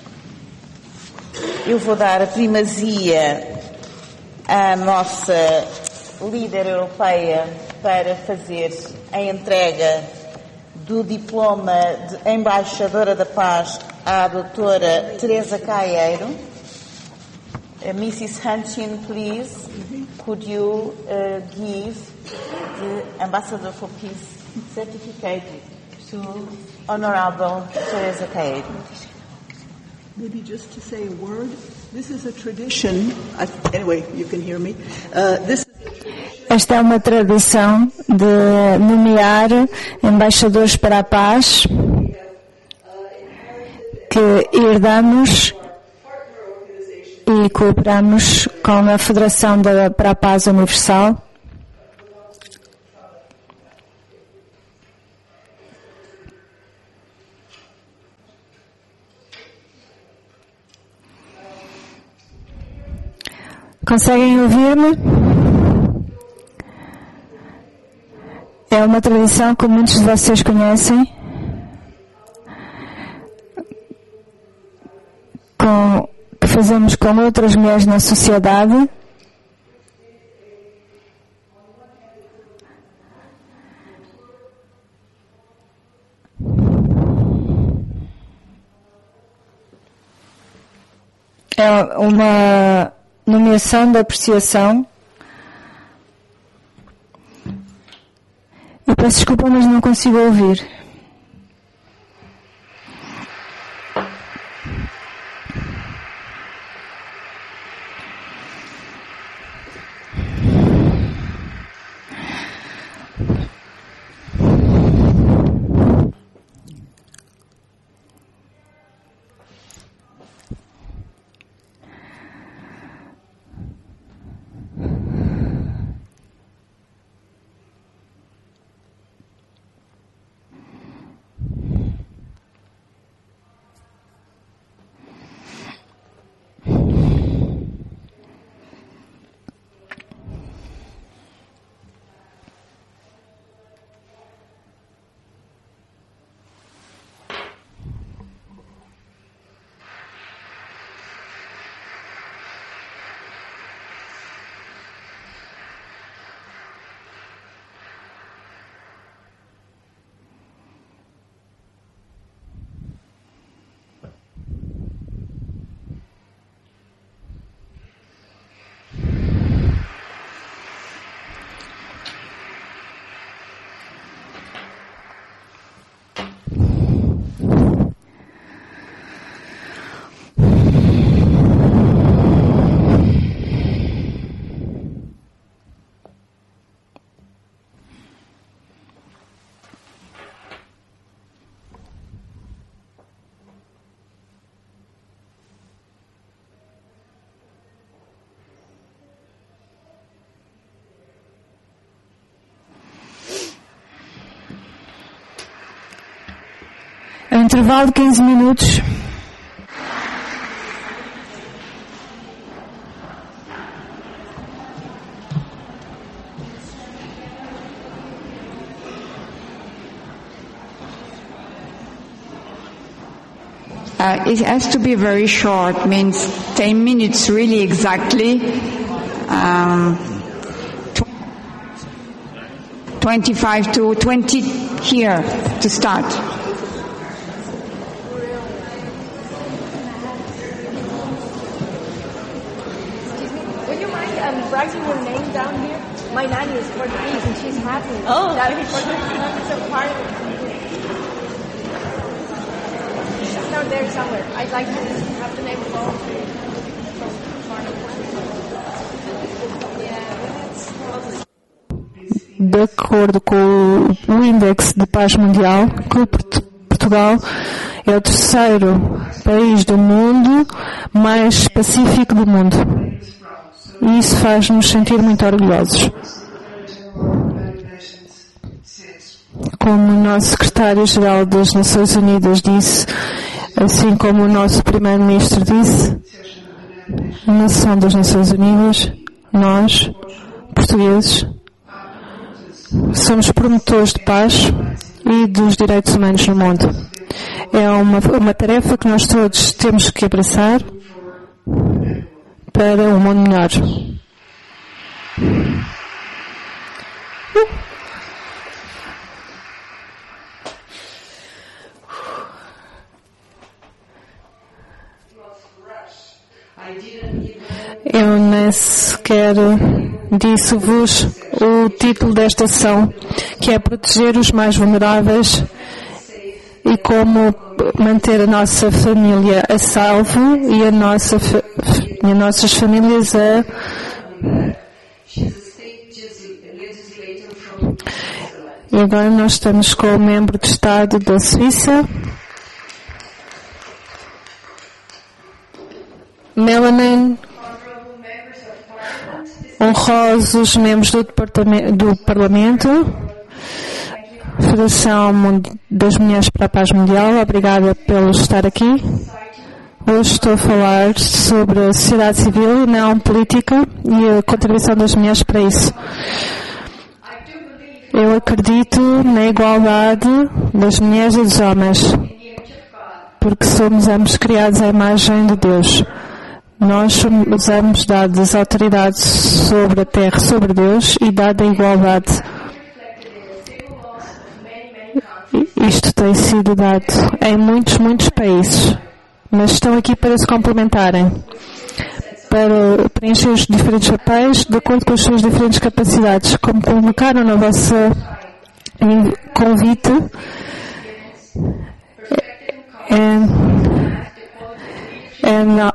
Eu vou dar a primazia à nossa líder europeia para fazer a entrega do diploma de Embaixadora da Paz à doutora Teresa Caieiro. Uh, Missus Hanchin, please, could you uh, give the Ambassador for Peace certificate to Honorable Teresa Caieiro? Maybe just to say a word. This is a tradition. I, anyway, you can hear me. Uh, this Esta é uma tradição de nomear embaixadores para a paz que herdamos e cooperamos com a Federação da, para a Paz Universal. Conseguem ouvir-me? É uma tradição que muitos de vocês conhecem, com, que fazemos com outras mulheres na sociedade. É uma nomeação de apreciação. Eu peço desculpa, mas não consigo ouvir. É um intervalo de quinze minutos. Uh, it has to be very short, means ten minutes really exactly. Um, twenty-five to twenty here to start. Writing your name down here. My nanny is Portuguese and she's happy. Oh, that is a part of it. She's down there somewhere. I'd like to have the name of all three. De acordo com o Índice de Paz Mundial, que Portugal é o terceiro país do mundo mais pacífico do mundo. E isso faz-nos sentir muito orgulhosos. Como o nosso secretário-geral das Nações Unidas disse, assim como o nosso primeiro-ministro disse, a nação das Nações Unidas, nós, portugueses, somos promotores de paz e dos direitos humanos no mundo. É uma, uma tarefa que nós todos temos que abraçar para um mundo melhor. Eu nem sequer disse-vos o título desta sessão, que é proteger os mais vulneráveis e como manter a nossa família a salvo e a nossa, e as nossas famílias a... E agora nós estamos com o membro de Estado da Suíça, Melanie, honrosos membros do, departamento, do Parlamento, Federação das Mulheres para a Paz Mundial, obrigada por estar aqui. Hoje estou a falar sobre a sociedade civil e não política e a contribuição das mulheres para isso. Eu acredito na igualdade das mulheres e dos homens, porque somos ambos criados à imagem de Deus. Nós somos ambos dados autoridades sobre a terra, sobre Deus, e dada a igualdade. Isto tem sido dado em muitos, muitos países. mas estão aqui para se complementarem, para preencher os diferentes papéis de acordo com as suas diferentes capacidades. Como colocaram na vossa convite, é, é não.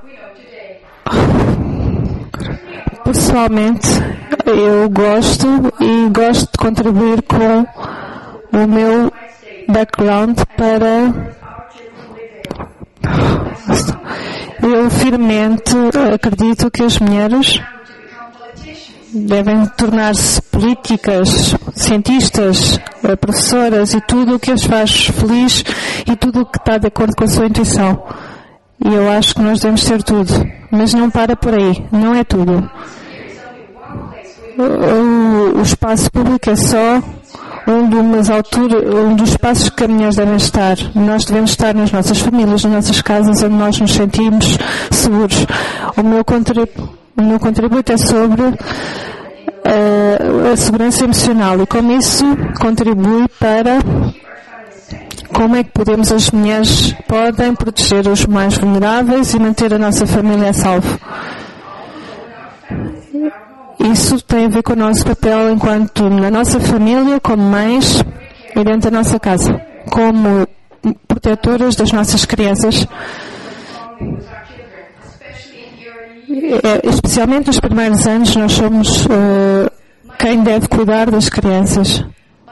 Pessoalmente, eu gosto e gosto de contribuir com o meu background para... Eu firmemente acredito que as mulheres devem tornar-se políticas, cientistas, professoras e tudo o que as faz feliz e tudo o que está de acordo com a sua intuição. E eu acho que nós devemos ser tudo. Mas não para por aí. Não é tudo. O, o espaço público é só um, de umas altura, um dos espaços que as mulheres devem estar. Nós devemos estar nas nossas famílias, nas nossas casas, onde nós nos sentimos seguros. O meu contributo, o meu contributo é sobre uh, a segurança emocional e como isso contribui para como é que podemos, as mulheres podem proteger os mais vulneráveis e manter a nossa família a salvo. Isso tem a ver com o nosso papel enquanto na nossa família, como mães e dentro da nossa casa, como protetoras das nossas crianças, especialmente nos primeiros anos. Nós somos uh, quem deve cuidar das crianças.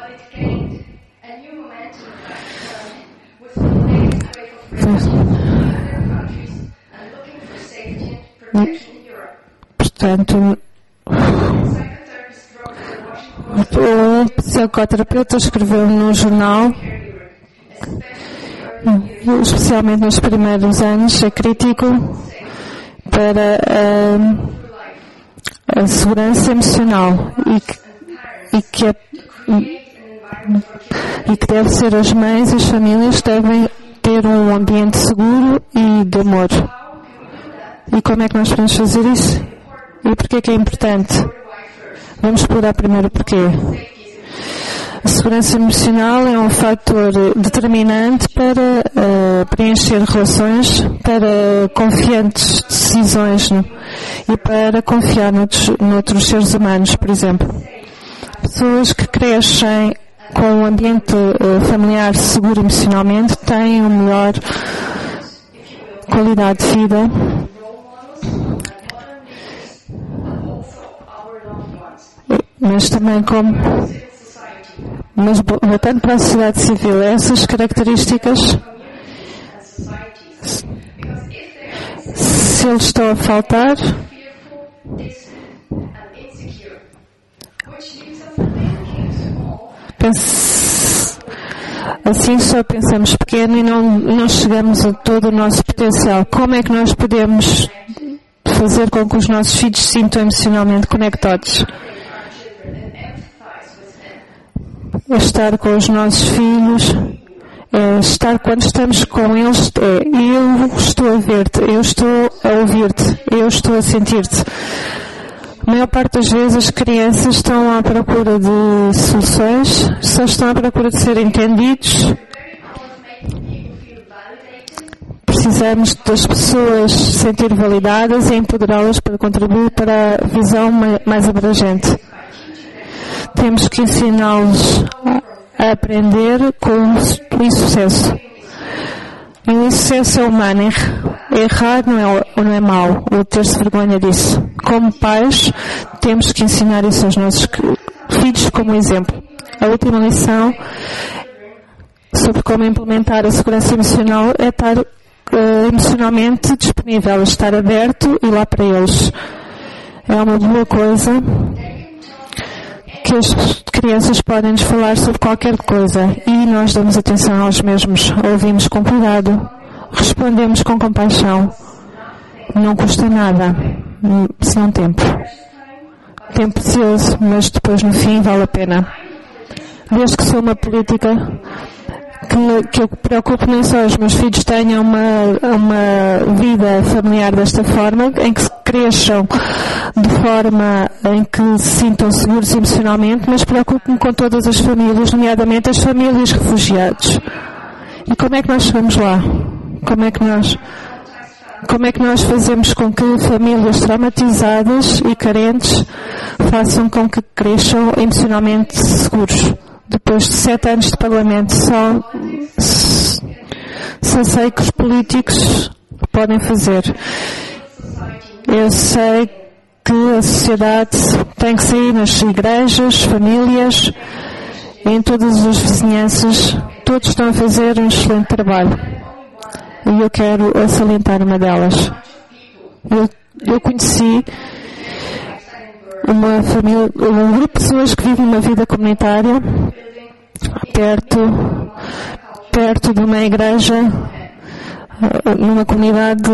Portanto, um psicoterapeuta escreveu no jornal, especialmente nos primeiros anos, é crítico para a, a segurança emocional e que, e, que é, e que deve ser as mães e as famílias devem ter um ambiente seguro e de amor. E como é que nós podemos fazer isso? E porquê que é importante? Vamos explorar primeiro o porquê. A segurança emocional é um fator determinante para uh, preencher relações, para confiantes decisões, né? E para confiar noutros, noutros seres humanos, por exemplo. Pessoas que crescem com um ambiente uh, familiar seguro emocionalmente têm uma melhor qualidade de vida. Mas também como, mas voltando para a sociedade civil, essas características, se eles estão a faltar, pense, assim só pensamos pequeno e não, não chegamos a todo o nosso potencial. Como é que nós podemos fazer com que os nossos filhos se sintam emocionalmente conectados? É estar com os nossos filhos, é estar quando estamos com eles, é eu estou a ver-te, eu estou a ouvir-te, eu estou a sentir-te. A maior parte das vezes as crianças estão à procura de soluções, só estão à procura de ser entendidos. Precisamos das pessoas se sentir validadas e empoderá-las para contribuir para a visão mais abrangente. Temos que ensiná-los a aprender com o insucesso. E o insucesso é humano. Errar não é, não é mau, ou ter-se vergonha disso. Como pais, temos que ensinar isso aos nossos filhos como exemplo. A última lição sobre como implementar a segurança emocional é estar uh, emocionalmente disponível, estar aberto e lá para eles. É uma boa coisa que as crianças podem nos falar sobre qualquer coisa e nós damos atenção aos mesmos, ouvimos com cuidado, respondemos com compaixão. Não custa nada, senão tempo. Tempo precioso, mas depois no fim vale a pena. Desde que sou uma política que, que eu preocupo nem só os meus filhos tenham uma, uma vida familiar desta forma, em que cresçam de forma em que se sintam seguros emocionalmente, mas preocupo-me com todas as famílias, nomeadamente as famílias refugiados. E como é que nós chegamos lá? Como é que nós Como é que nós fazemos com que famílias traumatizadas e carentes façam com que cresçam emocionalmente seguros? Depois de sete anos de Parlamento, só, só sei que os políticos podem fazer. Eu sei que a sociedade tem que sair nas igrejas, famílias, em todas as vizinhanças. Todos estão a fazer um excelente trabalho. E eu quero salientar uma delas. Eu, eu conheci uma família, um grupo de pessoas que vivem uma vida comunitária perto, perto de uma igreja, numa comunidade.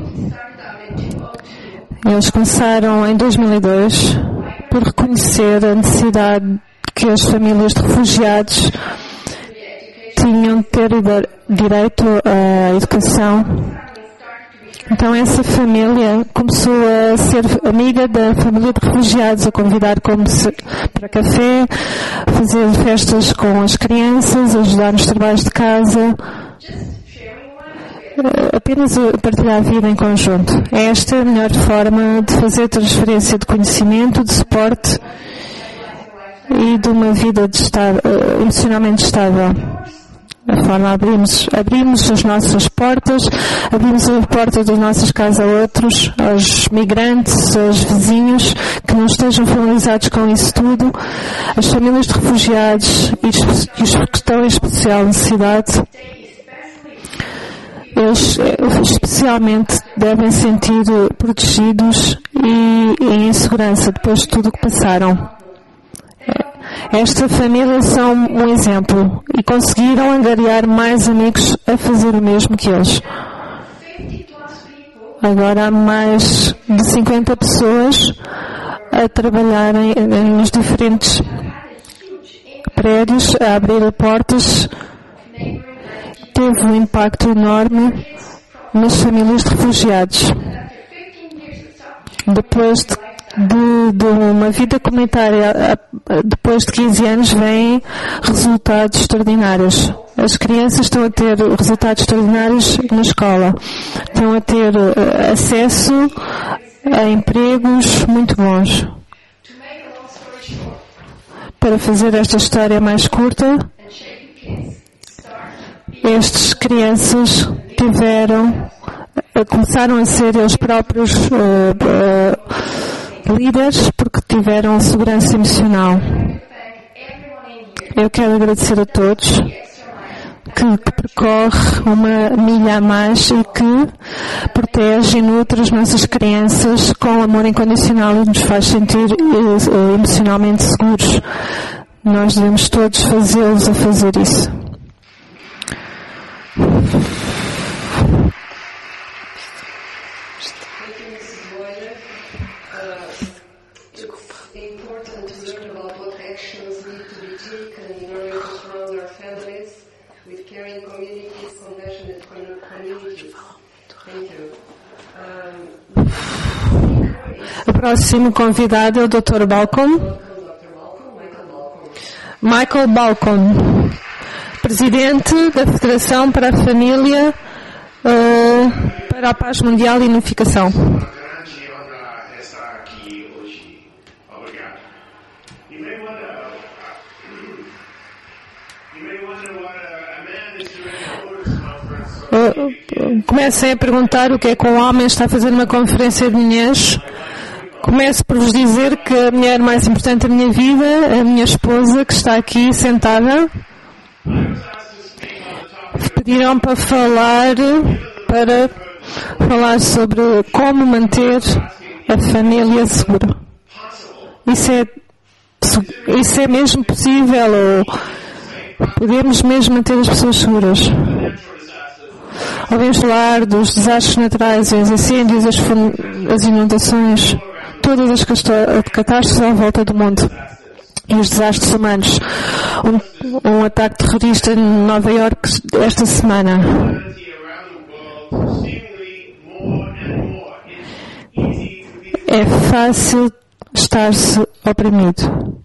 Eles começaram em dois mil e dois por reconhecer a necessidade que as famílias de refugiados tinham de ter direito à educação. Então essa família começou a ser amiga da família de refugiados, a convidar como para café, fazer festas com as crianças, ajudar nos trabalhos de casa, apenas a partilhar a vida em conjunto. Esta é a melhor forma de fazer transferência de conhecimento, de suporte e de uma vida de estar, emocionalmente estável. A forma abrimos, abrimos as nossas portas, abrimos a porta das nossas casas a outros, aos migrantes, aos vizinhos que não estejam familiarizados com isso tudo, as famílias de refugiados e os que estão em especial necessidade. Eles especialmente devem sentir protegidos e em segurança depois de tudo o que passaram. Esta família são um exemplo e conseguiram angariar mais amigos a fazer o mesmo que eles. Agora há mais de cinquenta pessoas a trabalharem nos diferentes prédios, a abrir portas. Teve um impacto enorme nas famílias de refugiados. Depois de De, de uma vida comunitária, depois de quinze anos, vêm resultados extraordinários. As crianças estão a ter resultados extraordinários na escola. Estão a ter acesso a empregos muito bons. Para fazer esta história mais curta, estas crianças tiveram, começaram a ser eles próprios uh, uh, líderes porque tiveram segurança emocional. Eu quero agradecer a todos que, que percorre uma milha a mais e que protege e nutre as nossas crianças com amor incondicional e nos faz sentir eh, emocionalmente seguros. Nós devemos todos fazê-los a fazer isso. O próximo convidado é o doutor Balcom. Michael Balcom, presidente da Federação para a Família uh, para a Paz Mundial e Unificação. Uh, comecem a perguntar o que é que um homem está a fazer numa conferência de mulheres. Começo por vos dizer que a mulher mais importante da minha vida, a minha esposa, que está aqui sentada, pediram para falar, para falar sobre como manter a família segura. Isso é, isso é mesmo possível, ou podemos mesmo manter as pessoas seguras? Ouvimos falar dos desastres naturais, os incêndios, as, as inundações, todas as catástrofes à volta do mundo e os desastres humanos. Um, um ataque terrorista em Nova Iorque esta semana. É fácil estar-se oprimido.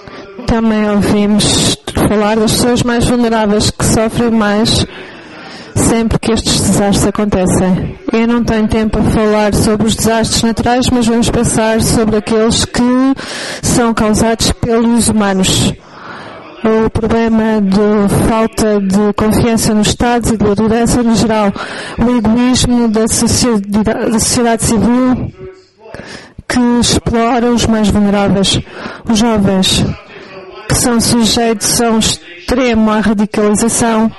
Também ouvimos falar das pessoas mais vulneráveis que sofrem mais sempre que estes desastres acontecem. Eu não tenho tempo a falar sobre os desastres naturais, mas vamos pensar sobre aqueles que são causados pelos humanos. O problema de falta de confiança nos Estados e de liderança no geral. O egoísmo da sociedade, da sociedade civil que explora os mais vulneráveis. Os jovens que são sujeitos a um extremo à radicalização,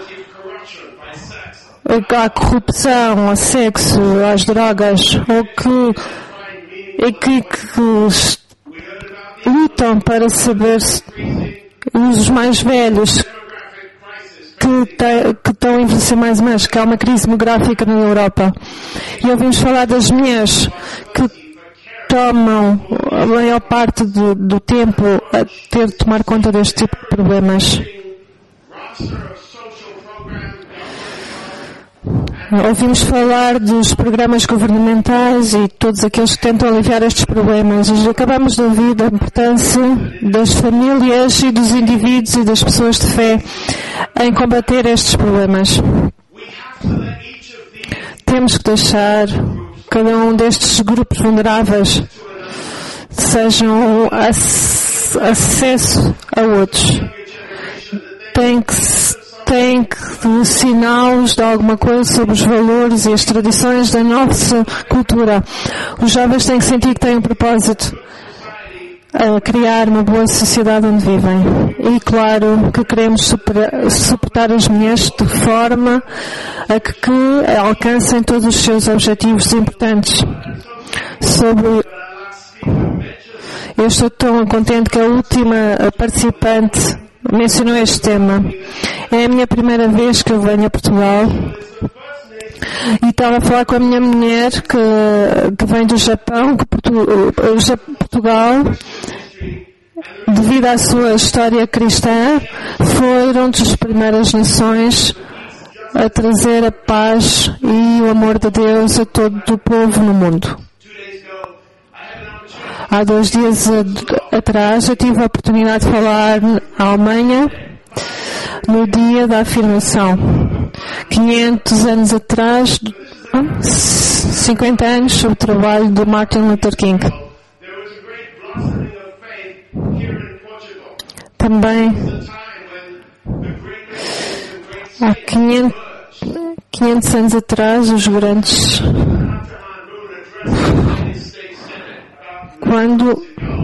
à corrupção, ao sexo, às drogas, ou que, e que, que lutam para saber os mais velhos que, te, que estão a envelhecer mais ou menos, que há uma crise demográfica na Europa. E ouvimos falar das mulheres que tomam a maior parte do, do tempo a ter de tomar conta deste tipo de problemas. Ouvimos falar dos programas governamentais e todos aqueles que tentam aliviar estes problemas. E acabamos de ouvir da importância das famílias e dos indivíduos e das pessoas de fé em combater estes problemas. Temos que deixar cada um destes grupos vulneráveis sejam acesso a outros. Tem que tem que ensiná-los de alguma coisa sobre os valores e as tradições da nossa cultura. Os jovens têm que sentir que têm um propósito a criar uma boa sociedade onde vivem. E claro que queremos superar, suportar as mulheres de forma a que, que alcancem todos os seus objetivos importantes. Sobre Eu estou tão contente que a última participante mencionou este tema. É a minha primeira vez que eu venho a Portugal e estava a falar com a minha mulher que, que vem do Japão, que Portugal, devido à sua história cristã, foram das primeiras nações a trazer a paz e o amor de Deus a todo o povo no mundo. Há dois dias atrás eu tive a oportunidade de falar na Alemanha no dia da afirmação. quinhentos anos atrás, cinquenta anos, o trabalho de Martin Luther King. Também há quinhentos anos atrás, os grandes quando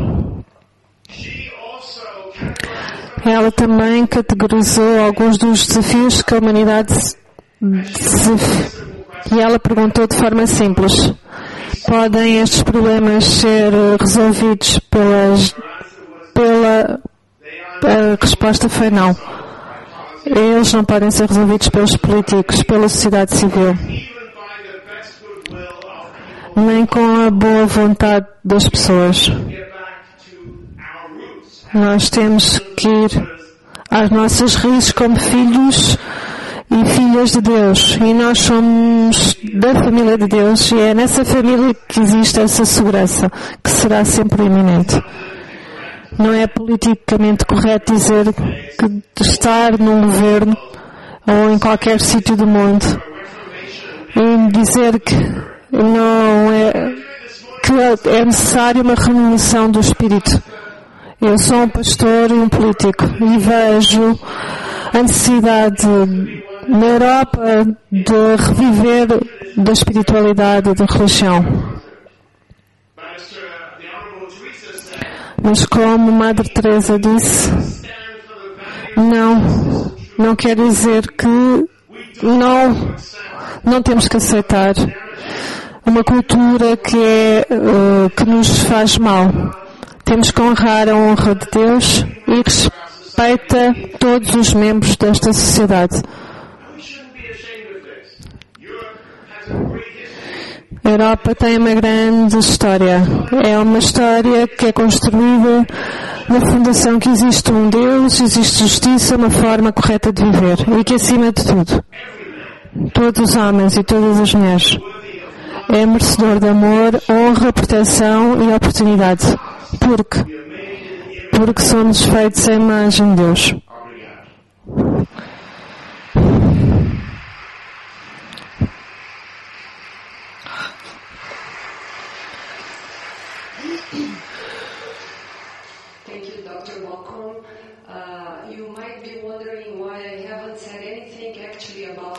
ela também categorizou alguns dos desafios que a humanidade desafia. E ela perguntou de forma simples: podem estes problemas ser resolvidos pelas, pela, a resposta foi não. Eles não podem ser resolvidos pelos políticos, pela sociedade civil, nem com a boa vontade das pessoas. Nós temos que ir às nossas raízes como filhos e filhas de Deus. E nós somos da família de Deus e é nessa família que existe essa segurança, que será sempre iminente. Não é politicamente correto dizer que estar num governo ou em qualquer sítio do mundo e dizer que não é, que é necessário uma renovação do espírito. Eu sou um pastor e um político e vejo a necessidade na Europa de reviver da espiritualidade e da religião. Mas como Madre Teresa disse, não, não quer dizer que não, não temos que aceitar uma cultura que, é, uh, que nos faz mal. Temos que honrar a honra de Deus e respeita todos os membros desta sociedade. A Europa tem uma grande história. É uma história que é construída na fundação que existe um Deus, existe justiça, uma forma correta de viver. E que, acima de tudo, todos os homens e todas as mulheres é merecedor de amor, honra, proteção e oportunidade. Porque, porque somos feitos à imagem de Deus.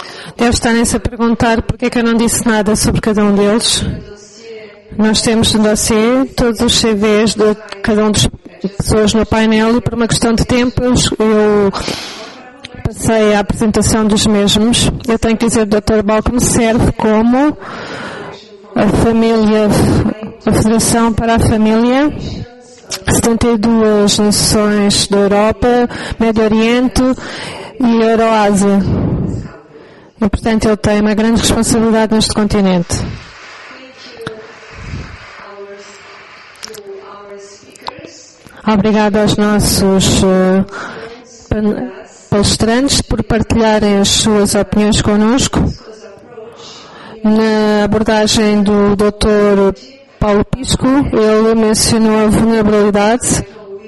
Deve estarem-se a perguntar porque é que eu não disse nada sobre cada um deles. Nós temos no dossiê todos os C Vs de cada um das pessoas no painel e por uma questão de tempo eu passei a apresentação dos mesmos. Eu tenho que dizer que o doutor Balcom serve como a família, a Federação para a Família, setenta e duas nações da Europa, Médio Oriente e Euroásia. E, portanto, ele tem uma grande responsabilidade neste continente. Obrigado aos nossos uh, palestrantes por partilharem as suas opiniões connosco. Na abordagem do doutor Paulo Pisco, ele mencionou a vulnerabilidade.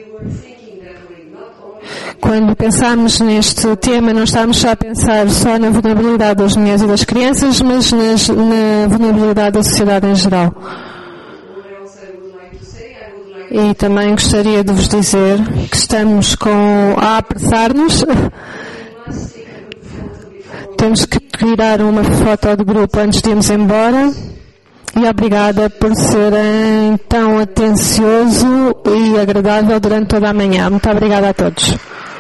Quando pensámos neste tema, não estávamos só a pensar só na vulnerabilidade das mulheres e das crianças, mas nas, na vulnerabilidade da sociedade em geral. E também gostaria de vos dizer que estamos com, a apressar-nos. Temos que tirar uma foto de grupo antes de irmos embora. E obrigada por serem tão atencioso e agradável durante toda a manhã. Muito obrigada a todos.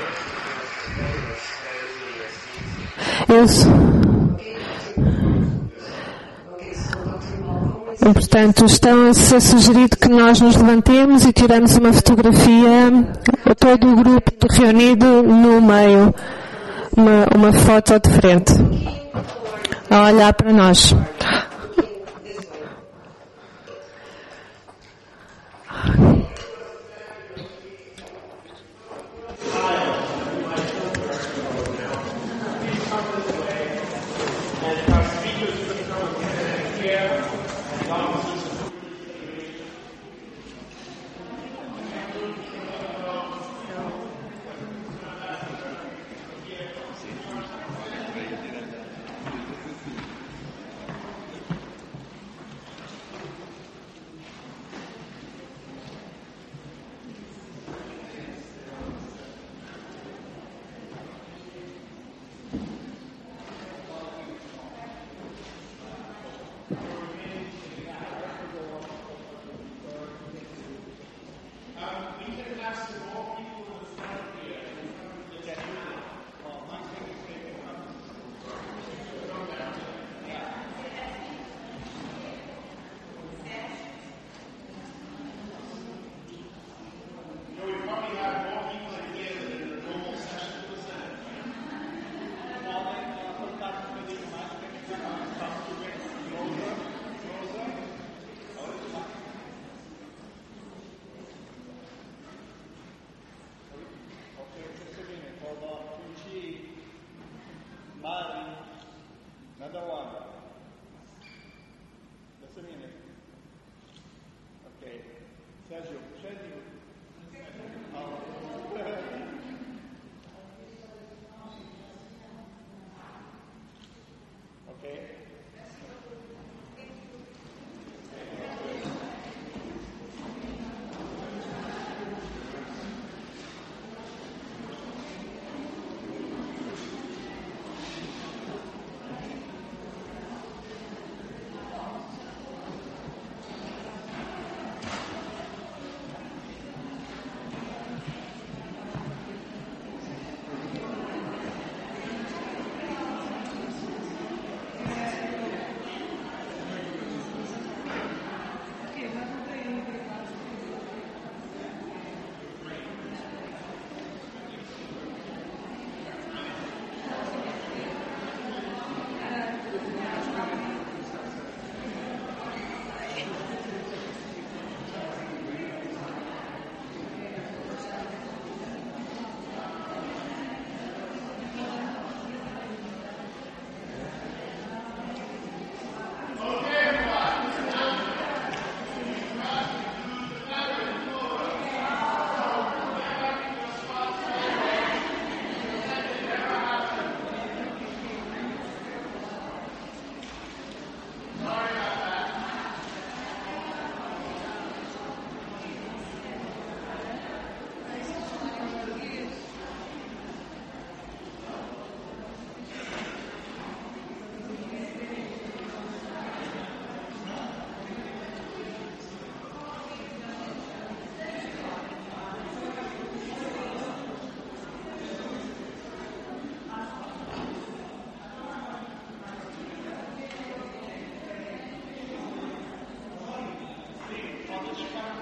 Eu... Portanto, estão-se a sugerir que nós nos levantemos e tiramos uma fotografia, todo o grupo reunido no meio, uma, uma foto de frente, a olhar para nós.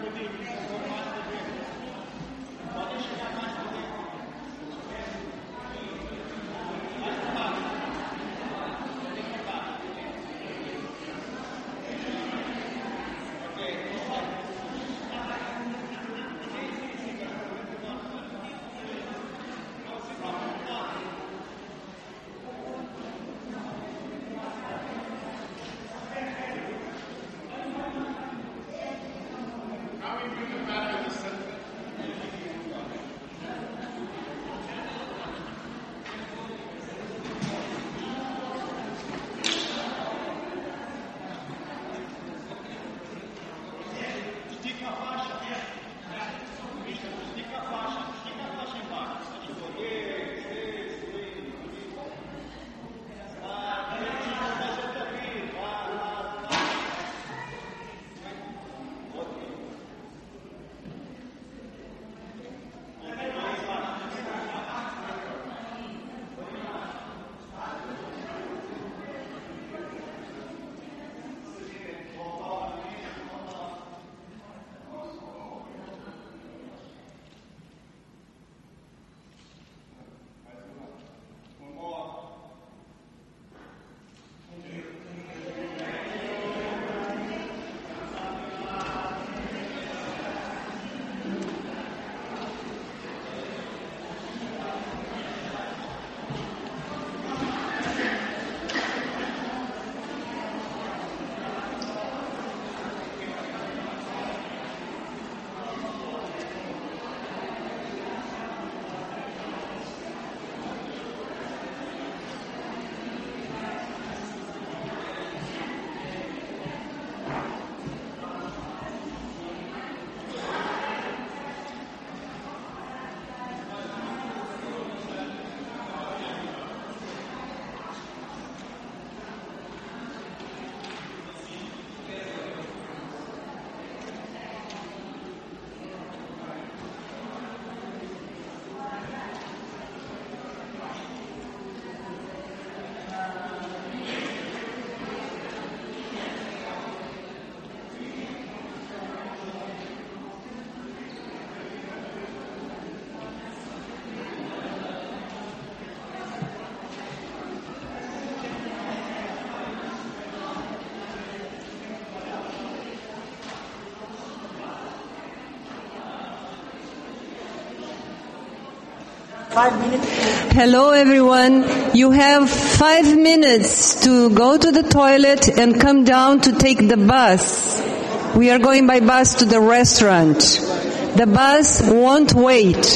Five minutes. Hello, everyone. You have five minutes to go to the toilet and come down to take the bus. We are going by bus to the restaurant. The bus won't wait.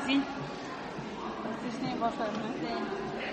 Sim. Vocês têm a vossa, não têm?